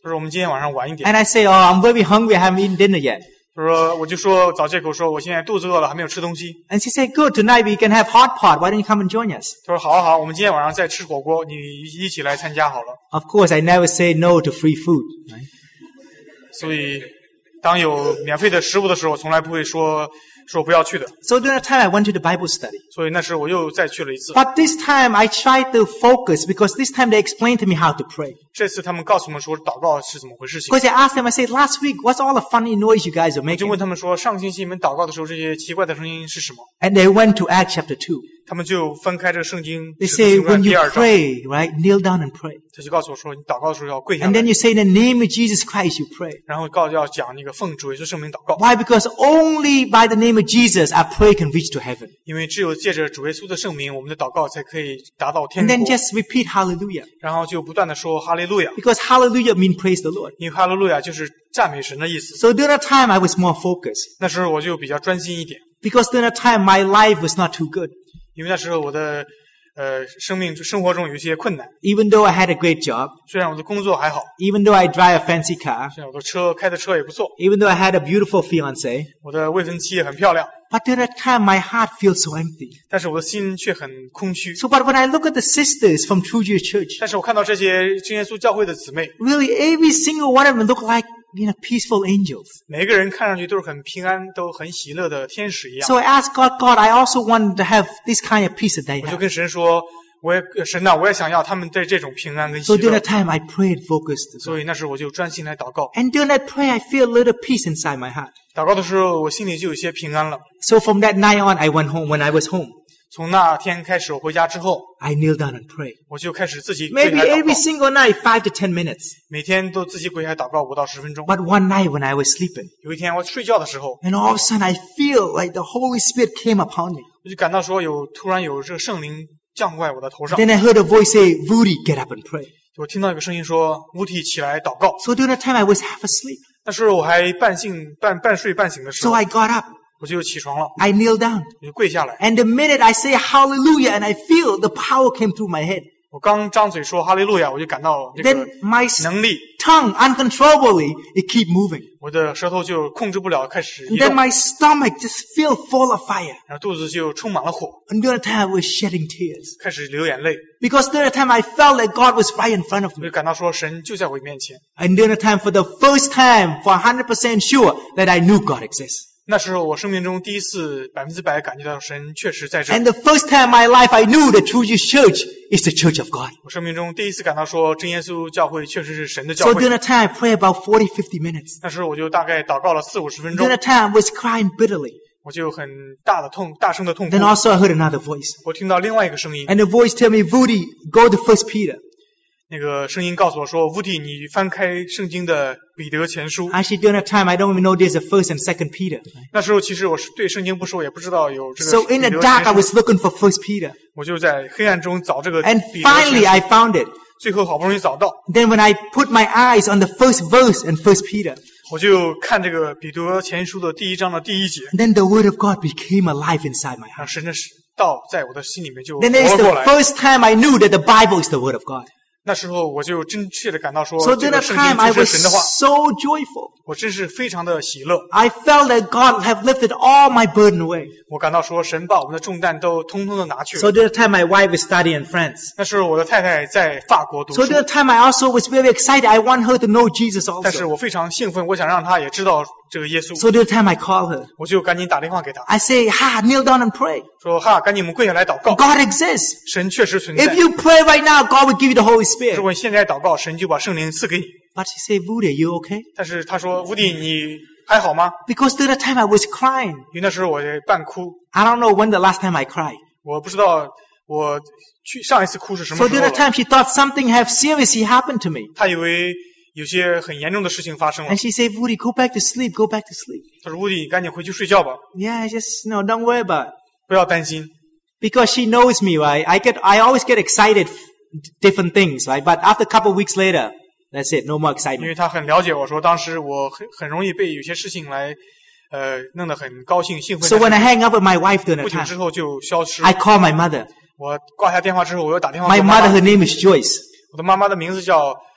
他说我们今天晚上晚一点。 And I say, oh, I'm very hungry. I haven't eaten dinner yet. 他说我就说找借口说我现在肚子饿了，还没有吃东西。 And she said, good, tonight we can have hot pot. Why don't you come and join us? 他说好好好，我们今天晚上再吃火锅，你一起来参加好了。 Of course, I never say no to free food. Right? 所以当有免费的食物的时候，我从来不会说不要去的。 So during that time, I went to the Bible study. 所以那时我又再去了一次。 But this time, I tried to focus because this time they explained to me how to pray. 这次他们告诉我们说祷告是怎么回事情。 Because I asked them, I said, last week, what's all the funny noise you guys are 我就 making? 问他们说，上星期你们祷告的时候，这些奇怪的声音是什么？ And they went to Acts chapter 2. 他们就翻开这个圣经 They 使徒 say, 行传 when 第 you 2章， pray, right, kneel down and pray. 他就告诉我说，你祷告的时候要跪下 And 来 then，you say, in the name of Jesus Christ, you pray. 然后要讲那个奉主耶稣圣名祷告， Why? Because only by the name of Jesus, our prayer can reach to heaven. 因为只有借着主耶稣的圣名，我们的祷告才可以达到天 And then 国。 just repeat hallelujah. 然后就不断的说哈利路亚， Because hallelujah means praise the Lord. 因为哈利路亚就是赞美神的意思。 So during that time, I was more focused. 那时候我就比较专心一点， Because during that time, my life was not too good. 因为那时候我的生活中有一些困难。 Even though I had a great job, 虽然我的工作还好， even though I drive a fancy car, 虽然我的开的车也不错， even though I had a beautiful fiance, 我的未婚妻也很漂亮， but during that time, my heart feels so empty. 但是我的心却很空虚。 So, but when I look at the sisters from True Jewish Church, 但是我看到这些真耶稣教会的姊妹， really every single one of them look like, peaceful angels. 每个人看上去都是很平安、都很喜乐的天使一样。 So I asked God, I also want to have this kind of peace that they 我就 have. 跟神说，神呐，我也想要他们的这种平安跟喜 So during 乐 that。time, I prayed, focused. 所以那时候我就专心来祷告。 And during that prayer, I feel a little peace inside my heart. 祷告的时候，我心里就有些平安了。 So from that night on, I went home. When I was home, 从那天开始，我回家之后， I kneel down and pray. 我就开始自己跪 Maybe 下祷 every 告， single night, 5 to 10 minutes. 每天都自己跪下祷告5到10分钟。 But one night when I was sleeping, 有一天我睡觉的时候， and all of a sudden I feel like the Holy Spirit came upon me. 我就感到说突然有这个圣灵降在我的头上。 Then I heard a voice say, Rudy, get up and pray. 我听到一个声音说：“乌提起来祷告。 So during that time, I was half asleep. ” 那时候我还半睡半醒的时 So 候， I got up. 我就起床了， I kneeled down. 我就跪下来。 And the minute I say hallelujah and I feel the power came through my head, 我刚张嘴说哈利路亚，我就感到这个 then my 能力， tongue uncontrollably, it keep moving. 我的舌头就控制不了，开始 And 移 then 动， my stomach just feel full of fire. 然后肚子就充满了火， And during that time I was shedding tears. 开始流眼泪。 Because during that time I felt that God was right in front of 我 me. 就感到说神就在我面前。 And during that time, for the first time, for 100% sure that I knew God exists. 那时候我生命中第一次100%感觉到神确实在这。 And the first time in my life I knew that True Jewish Church is the church of God. 我生命中第一次感到说真耶稣教会确实是神的教 So during 会。 that time I prayed about 40, 50 minutes. 那时候我就大概祷告了40-50分 During 钟， that time I was crying bitterly. 我就很大声的痛哭 Then。also I heard another voice. 我听到另外一个声音， And the voice told me, Rudy, go to 1 Peter. 那个声音告诉我说：“乌迪，你翻开圣经的彼得前书。 Actually, during that time, I don't even know there's a 1 and 2 Peter. ” 那时候其实我是对圣经不熟，也不知道有这个 So 彼 in 得 the dark, I 前 was 书。 looking for 1 Peter. 我就在黑暗中找这个 And 彼得 finally, 前 I 书， found it. 最后好不容易找到， Then when I put my eyes on the first verse in 1 Peter, 我就看这个彼得前书的第1章的第1节， then the word of God became alive inside my 让 heart. 神的道在我的心里面就活 Then that is 了过 the 来。 first time I knew that the Bible is the word of God. 那时候我就真切的感到说， So 这 during 个 that 圣 time, 经 I 就 was 是神的话， so joyful. 我真是非常的喜乐。 I felt that God have lifted all my burden away. 我感到说，神把我们的重担都通通的拿去 So 了。 during that time, my wife is studying in France. 那时候我的太太在法国读 So 书 during，that time, I also was very excited. I want her to know Jesus 但是 also. 我非常兴奋，我想让她也知道这个耶稣， So during that time, I call her. 我就赶紧打电话给她， I say, kneel down and pray. 说哈，赶紧我们跪下来祷告， God exists. 神确实存 If 在。 you pray right now, God will give you the Holy 如 Spirit. 果你现在祷告，神就把圣灵赐给你。 But she said, Rudy, you okay? 但是她说，乌迪，你还好吗？ Because during that time, I was crying. 因为那时候我半哭， I don't know when the last time I cried. 我不知道我去上一次哭是什 So 么时 during 候 that 了。 time, she thought something have seriously happened to me. 她以为有些很严重的事情发生了 And。she said, Rudy, go back to sleep, go back to sleep. 她说，乌迪，你赶紧回去睡觉吧， Yeah, just, don't worry about it. 不要担心。 Because she knows me, right? I always get excited different things, right? But after a couple of weeks later, that's it, no more 因为 excitement. 她很了解我说，当时我很容易被有些事情来，弄得很高兴兴奋。 So when 但 I 是 hang up with my wife during 不 that 久之 time, 后就消失。 I call my mother. 我挂下电话之后，我又打电话 My 给我妈 mother, 妈 her name is Joyce. 我的妈妈的名字叫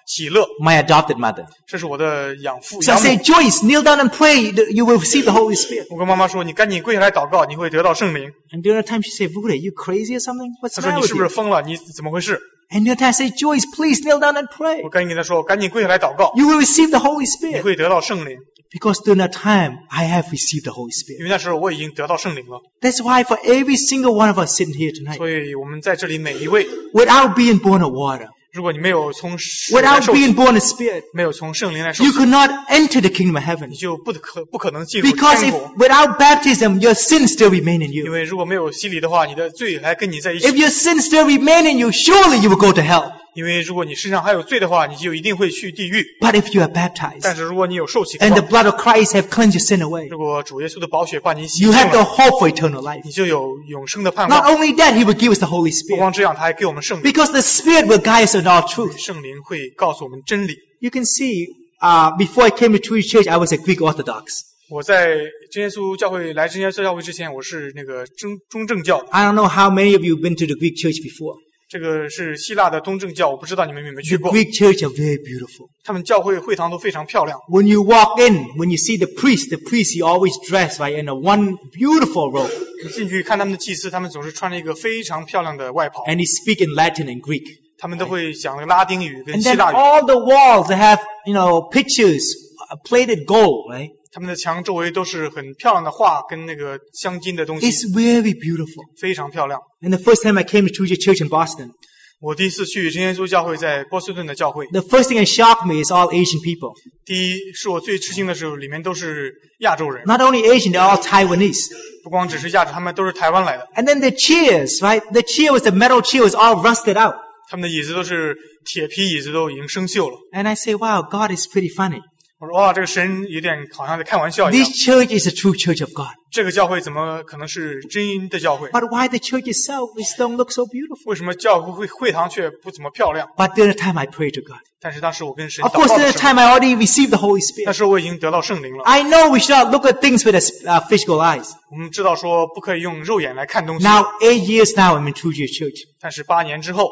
喜乐， my adopted mother. 这是我的养父 So I 养 say, 母。 Joyce, kneel down and pray. You will receive the Holy Spirit. 我跟妈妈说，你赶紧跪下来祷告，你会得到圣灵。 And the other time she said, Rudy, are you crazy or something? What's 她 the 说 matter 你是 with 不是 you? 疯了？你怎么回事？ And the other time I say, Joyce, please kneel down and pray. 我赶紧跟她说，赶紧跪下来祷告， You will receive the Holy 你 Spirit. 会得到圣灵。 Because during that time, I have received the Holy 因 Spirit. 为那时候我已经得到圣灵了， That's why for every single one of us sitting here tonight, 所以我们在这里每一位， without being born of water, 如果你没有从水来 without 受 being 洗， born of Spirit, 没有从圣灵来受 you 洗， could not enter the kingdom of heaven. 你就不可能进入 Because 天 if 国。 without baptism, your sins still remain in 因 you. 为如果没有洗礼的话，你的罪还跟你在一 If 起。 your sins still remain in you, surely you will go to hell. 因为如果你身上还有罪的话，你就一定会去地狱。 But if you are baptized 但是如果你有受洗的 and the 话， blood of Christ have cleansed your sin away, 如果主耶稣的宝血把你洗 you 净 have the 了， hope for eternal life. 你就有永生的盼 Not 望。 only that, He will give us the Holy 不 Spirit. 光这样，他还给我们圣灵， Because the Spirit will guide us in all truth. 圣灵会告诉我们真理。 You can see, before I came to True Church, I was a Greek Orthodox. 我在真耶稣教会来真耶稣教会之前，我是那个中正教的， I don't know how many of you have been to the Greek church before. 这个是希腊的东正教，我不知道你们有没有去 The 过。 Greek church are very beautiful. 他们教会会堂都非常漂亮。 When you walk in, when you see the priest he always dressed right in a one beautiful robe. 你进去看他们的祭司，他们总是穿着一个非常漂亮的外袍， And he speak in Latin and Greek. 他们都会讲拉丁语跟 And 希 then 腊语。 all the walls they have, pictures, plated gold, right? 他们的墙周围都是很漂亮的画跟那个镶金的东西， It's very beautiful. 非常漂亮。 And the first time I came to True Church in Boston, 我第一次去真耶稣教会，在波士顿的教会， the first thing that shocked me is all Asian people. 第一是我最吃惊的是，里面都是亚洲人， Not only Asian, they're all Taiwanese. 不光只是亚洲，他们都是台湾来的。 And then the chairs, right? The chair was the metal chair was all rusted out. 他们的椅子都是铁皮椅子，都已经生锈了。 And I say, wow, God is pretty funny. 我说哇，这个神有点好像在开玩笑一样 This。church is a true church of God. 这个教会怎么可能是真的教会？ But why the church itself don't look so beautiful? 为什么教会堂却不怎么漂亮？ But during the time I prayed to God. 但是当时我跟神 Of 祷 course, 告 during 的 the 时候， time I already received the Holy 那 Spirit. 时候我已经得到圣灵了。 I know we should not look at things with physical eyes. 我们知道说不可以用肉眼来看东西。 Now, 8 years now, I'm in True Church. 但是8年之后，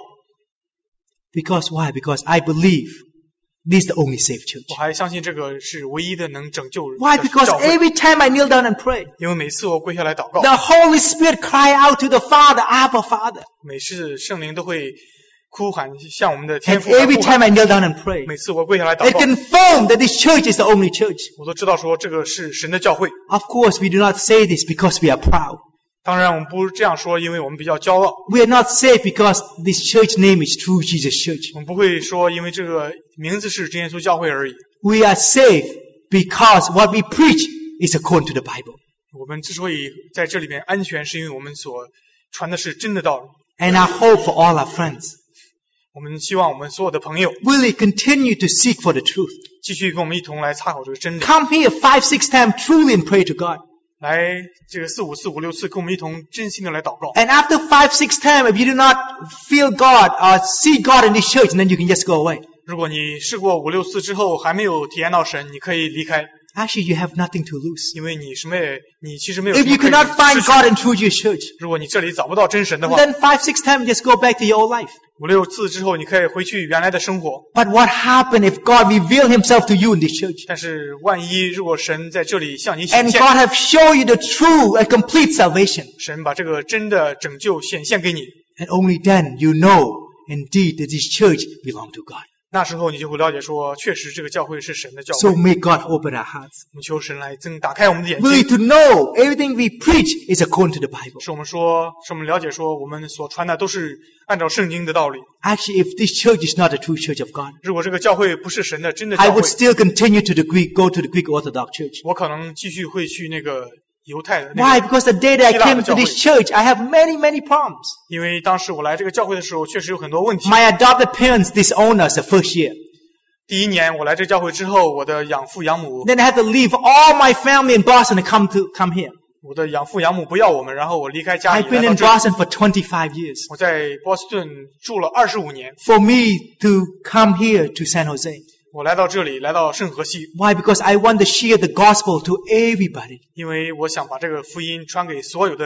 Because why? Because I believe this is the only safe church. 我还相信这个是唯一的能拯救人 Why? 的 Because 教会。 every time I kneel down and pray, 因为每次我跪下来祷告， the Holy Spirit cry out to the Father, Abba, Father. 每次圣灵都会哭喊向我们的天 And 父来 every 呼喊。 time I kneel down and pray, 每次我跪下来祷 it 告， confirmed that this church is the only church. 我都知道说这个是神的教会。 Of course, we do not say this because we are proud. 当然，我们不是这样说，因为我们比较骄傲。 We are not saved because this church name is True Jesus Church. 我们不会说，因为这个名字是真耶稣教会而已。 We are saved because what we preach is according to the Bible. 我们之所以在这里面安全，是因为我们所传的是真的道理。 And I hope for all our friends 我们希望我们所有的朋友 really continue to seek for the truth. 继续跟我们一同来查考这个真理， Come here 5, 6 times truly and pray to God. 来这个4、5次、5、6次，跟我们一同真心的来祷告。 And after 5, 6 times, if you do not feel God or see God in this church, then you can just go away. 如果你试过5、6次之后还没有体验到神，你可以离开， Actually, you have nothing to lose. 因为你其实没有 If 什 you 么可以 cannot find 失去 God in True Jesus Church, 如果你这里找不到真神的话， then 5, 6 times, just go back to your old life. 5、6次之后，你可以回去原来的生活。 But what happened if God revealed himself to you in this church? 但是万一如果神在这里向你 And 显现， God have shown you the true and complete salvation. 神把这个真的拯救显现给你， And only then you know indeed that this church belongs to God. 那时候你就会了解说，确实这个教会是神的教 So 会。 may God open our hearts. 我们求神来打开我们的眼 Really 睛， to know everything we preach is according to the Bible. 使我们了解说，我们所传的都是按照圣经的道理。 Actually, if this church is not a true church of God, 如果这个教会不是神的真的 I 教会 would，still continue to go to the Greek Orthodox Church. 我可能继续会去那个犹太的 Why? 那个， Because the day that I came to this church, I have many, many problems. 因为当时我来这个教会的时候，确实有很多问题。 My adopted parents disowned us the first year. 第一年我来这个教会之后，我的养父养母， Then I had to leave all my family in Boston and come here. 我的养父养母不要我们，然后我离开家里 I've been 来 in 到这里。 Boston for 25 years. 我在波士顿住了25年， For me to come here to San Jose. 我来到这里，来到圣河西， Why? Because I want to share the gospel to everybody. 因为我想把这个福音传给所有的人。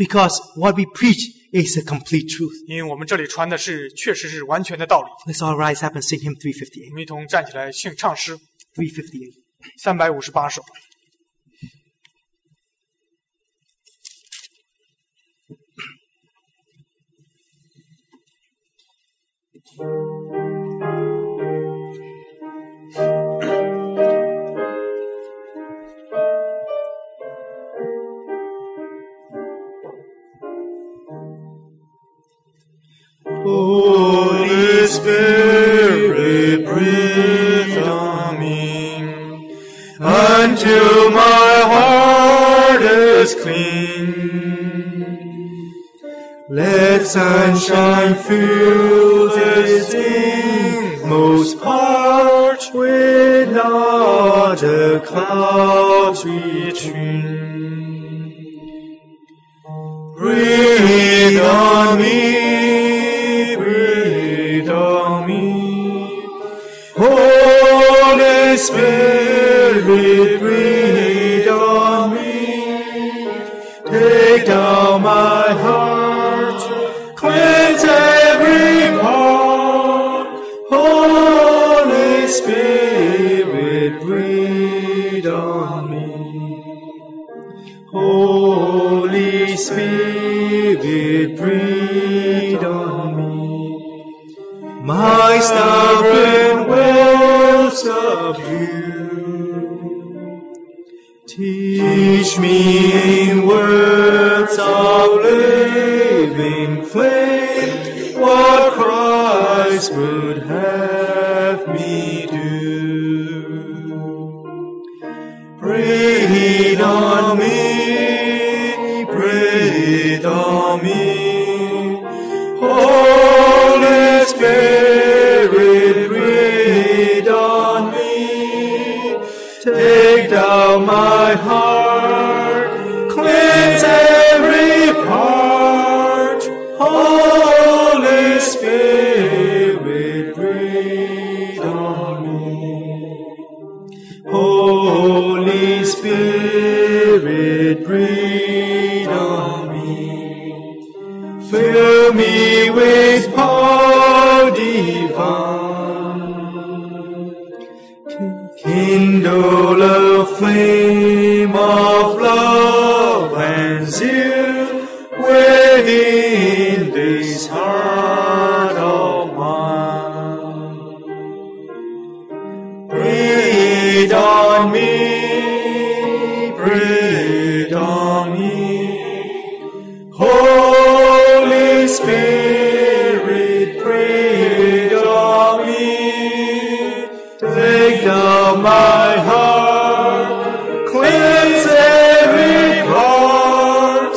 Because what we preach is a complete truth. 因为我们这里传的确实是完全的道理。 Let's all rise up and sing hymn 我 358. 们一同站起来唱诗 358. 358首。Holy Spirit, breathe on me, until my heart is clean. Let sunshine fill this inmost part, with not a cloud between. Breathe on me, breathe on me. Holy Spirit, breathe on me. Take down my heart, cleanse every part. Holy Spirit, breathe on me. Holy Spirit, breathe on me. My stubborn will subdue. Teach me in words of living faith what Christ would have me do. Breathe on me, breathe on me. Holy Spirit, breathe on me. Take down my heart, cleanse every part. Holy Spirit, breathe on me. Holy Spirit, breathe on me. Fill me with power divine. Kindle a flame of love and zeal within this heart of mine. Breathe on me, breathe on me. Holy Spirit, breathe on me. Take down my heart, cleanse every part.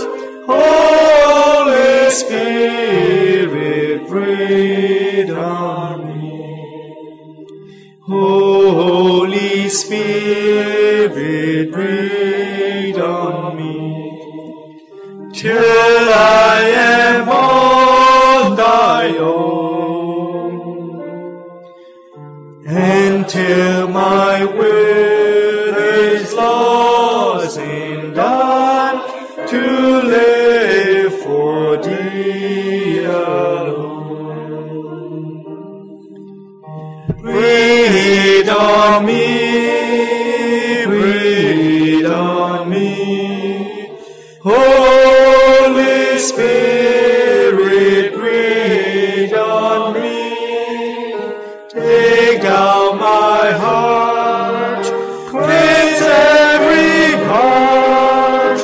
Holy Spirit, breathe on me. Holy Spirit, breathe on me. Till I am on thy own, until my will is lost and done, to live for thee alone. Breathe on me, breathe on me. Holy Spirit, breathe on me. Take down my heart, cleanse every part.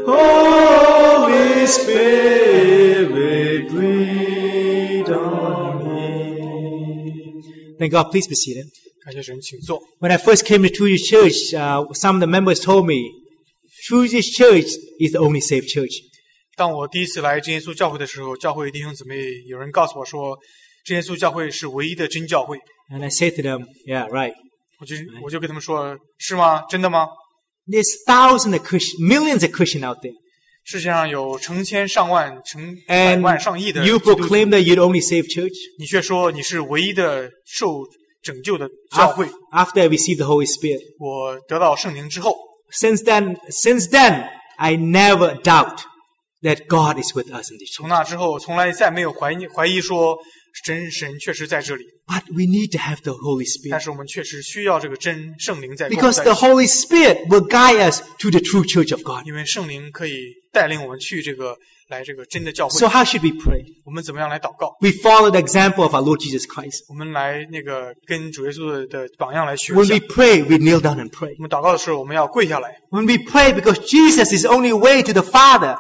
Holy Spirit, breathe on me. Thank God. Please be seated. 感谢神，请坐。 When I first came to True Church, some of the members told me, True Church is the only safe church. 当我第一次来真耶稣教会的时候，教会弟兄姊妹有人告诉我说，真耶稣教会是唯一的真教会。 And I said to them, yeah, right. 我就跟他们说，是吗？真的吗？ There's thousands of Christians, millions of Christians out there. 世界上有成千上万、成百万、上亿的 And you 基督徒 proclaim that you're the only safe church? 你却说你是唯一的受拯救的教会。 After I received the Holy Spirit. 我得到圣灵之后， Since then, I never doubt that God is with us in this 从 church. 那之后，从来再没有怀疑说神确实在这里， But we need to have the Holy 但 Spirit. 是我们确实需要这个真圣灵在跟我们 Because 在 the 一起， Holy Spirit will guide us to the true church of God. 因为圣灵可以带领我们去这个真的教会。 So how should we pray? 我们怎么样来祷告？ We follow the example of our Lord Jesus Christ. 我们来跟主耶稣的榜样来学 When 一下 we。pray, we kneel down and pray. 我们祷告的时候，我们要跪下来。 When we pray, because Jesus is the only way to the Father,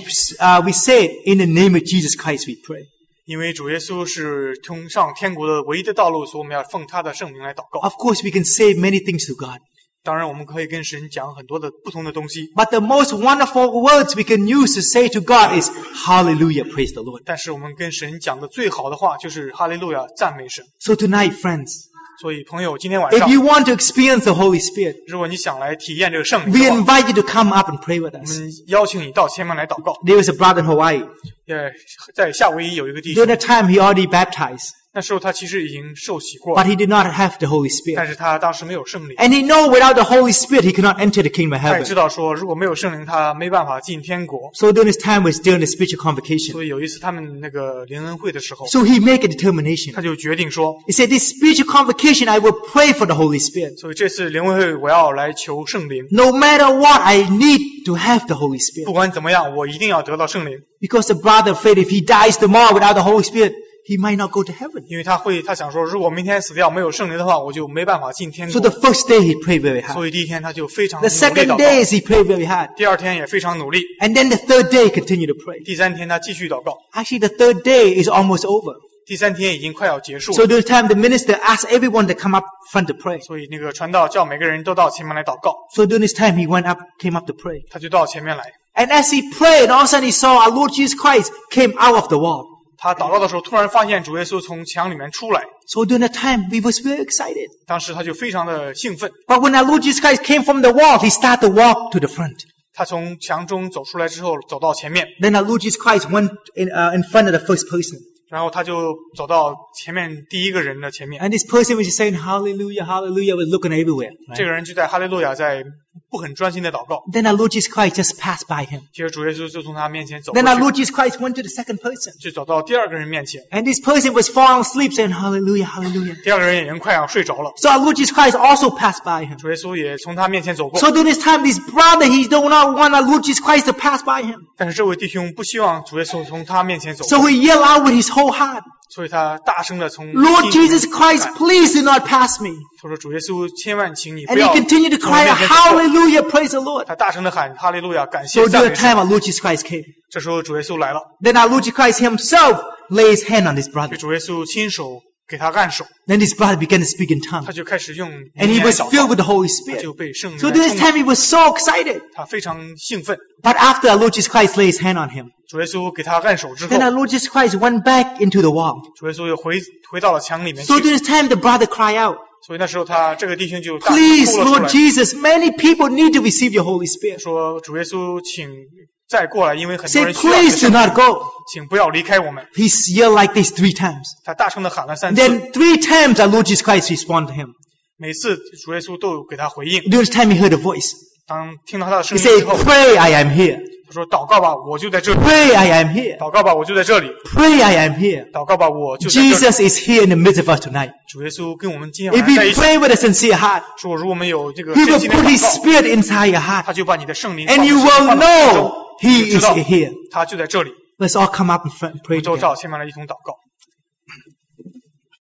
we say it in the name of Jesus Christ we pray. 因为主耶稣是通上天国的唯一的道路，所以我们要奉他的圣名来祷告。 Of course, we can say many things to God. 当然，我们可以跟神讲很多的不同的东西， But the most wonderful words we can use to say to God is, Hallelujah, praise the Lord. 但是我们跟神讲的最好的话就是哈利路亚，赞美神。 So tonight, friends, 所以朋友，今天晚 if 上， you want to experience the Holy Spirit, 如果你想来体验这个圣灵 we 的话， invite you to come up and pray with 我 us. 们邀请你到前面来祷告。 There was a brother in Hawaii. 在夏威夷有一个弟兄 During，the time, he already baptized, 那时候他其实已经受洗过 but，he did not have the Holy 但 Spirit. 是他当时没有圣灵。 And he know without the Holy Spirit, he cannot enter the kingdom of 他也 heaven. 知道说，如果没有圣灵，他没办法进天国。 So during this time was during the spiritual convocation. 所以有一次他们那个灵恩会的时候， So he make a determination. 他就决定说， He said, this spiritual convocation, I will pray for the Holy Spirit. 所以这次灵恩会我要来求圣灵， No matter what, I need to have the Holy 不 Spirit. 管怎么样，我一定要得到圣灵， Because the brother afraid if he dies tomorrow without the Holy Spirit, he might not go to heaven. 因为他想说，如果明天死掉没有圣灵的话，我就没办法进天 So 国。 the first day he prayed very hard. 所以第一天他就非常 The 努力 second 祷 day 告， he prayed very hard. 第二天也非常努力， And then the third day he continued to pray. 第三天他继续祷告， Actually, the third day is almost over. 第三天已经快要结束 So 了。 during the time, the minister asked everyone to come up front to pray. 所以那个传道叫每个人都到前面来祷告， So during this time, he came up to pray. 他就到前面来。 And as he prayed, all of a sudden he saw our Lord Jesus Christ came out of the wall. 他祷告的时候，突然发现主耶稣从墙里面出来， So during that time, we was very excited. 当时他就非常的兴奋。 But when our Lord Jesus Christ came from the wall, he started to walk to the front. 他从墙中走出来之后，走到前面， Then our Lord Jesus Christ went in front of the first person. 然后他就走到前面第一个人的前面。 And this person was just saying, Hallelujah, Hallelujah, was looking everywhere. 这 Right? 个人就在哈利路亚，在不很专心的祷告。 Then our Lord Jesus Christ just passed by him. 接着主耶稣就从他面前走过 Then our 去， Lord Jesus Christ went to the second person. 就走到第二个人面前。 And this person was falling asleep saying, Hallelujah, Hallelujah. 第二个人已经快要睡着了， So our Lord Jesus Christ also passed by him. 主耶稣也从他面前走过。 So during this time, this brother, he do not want our Lord Jesus Christ to pass by him. 但是这位弟兄不希望主耶稣从他面前走 So 过， he yelled out with his whole heart, 所以他大声的从 Lord 心里面 Jesus Christ, 喊 please do not pass me. 他说：“主耶稣，千万请你不 And 要 he continued to 从我 cry 面 out, 前走过。” Hallelujah, praise the Lord. 他大声的喊哈利路亚，感谢 So 赞 during 美 the time 神。 our Lord Jesus Christ came. 这时候主耶稣来了， Then our Lord Jesus Christ himself laid his hand on his brother. 就主耶稣亲手给他按手， Then this brother began to speak in tongues. 他就开始用 And 语 he 言 was 祷 filled 告， with the Holy 他 Spirit. 就被圣灵 So 来 during 充 this 满， time he was so excited. 他非常兴奋。 But after our Lord Jesus Christ laid his hand on him, 主耶稣给他按手之后 then，our Lord Jesus Christ went back into the wall. 主耶稣又回到了墙里面去 So。during this time the brother cried out, 所以那时候这个弟兄就大声 Please, 哭了出 Lord 来， Jesus, many people need to receive your Holy Spirit. 说：“主耶稣，请再过来，因为很多 Say, 人需要你的 please 圣 do 灵 not go. 请不要离开我们。 He yelled like this 3 times. ” 他大声的喊了3 And 次， then 3 times our Lord Jesus Christ responded to him. 每次主耶稣都有给他回应。 During this time he heard a voice. 当听到他的 He 声音 said, 之后， Pray, I am here. 他说：“祷告吧，我就在这里； Pray, I am here. 祷告吧，我就在这里； Pray, I am here. 祷告吧，我就在这里。” Jesus is here in the midst of us tonight. 主耶稣跟我们今天 If 晚上在 we 一起， pray with a sincere heart, 说如果我们有这个 He 真 will 心的 put His 祷告， Spirit inside your heart. 他就把你的圣灵 And 放 you 在 will 放在心中 know He 知 is 道 here. 他就在这里。 Let's all come up and 我 pray 们都 together. 到前面来一同祷告。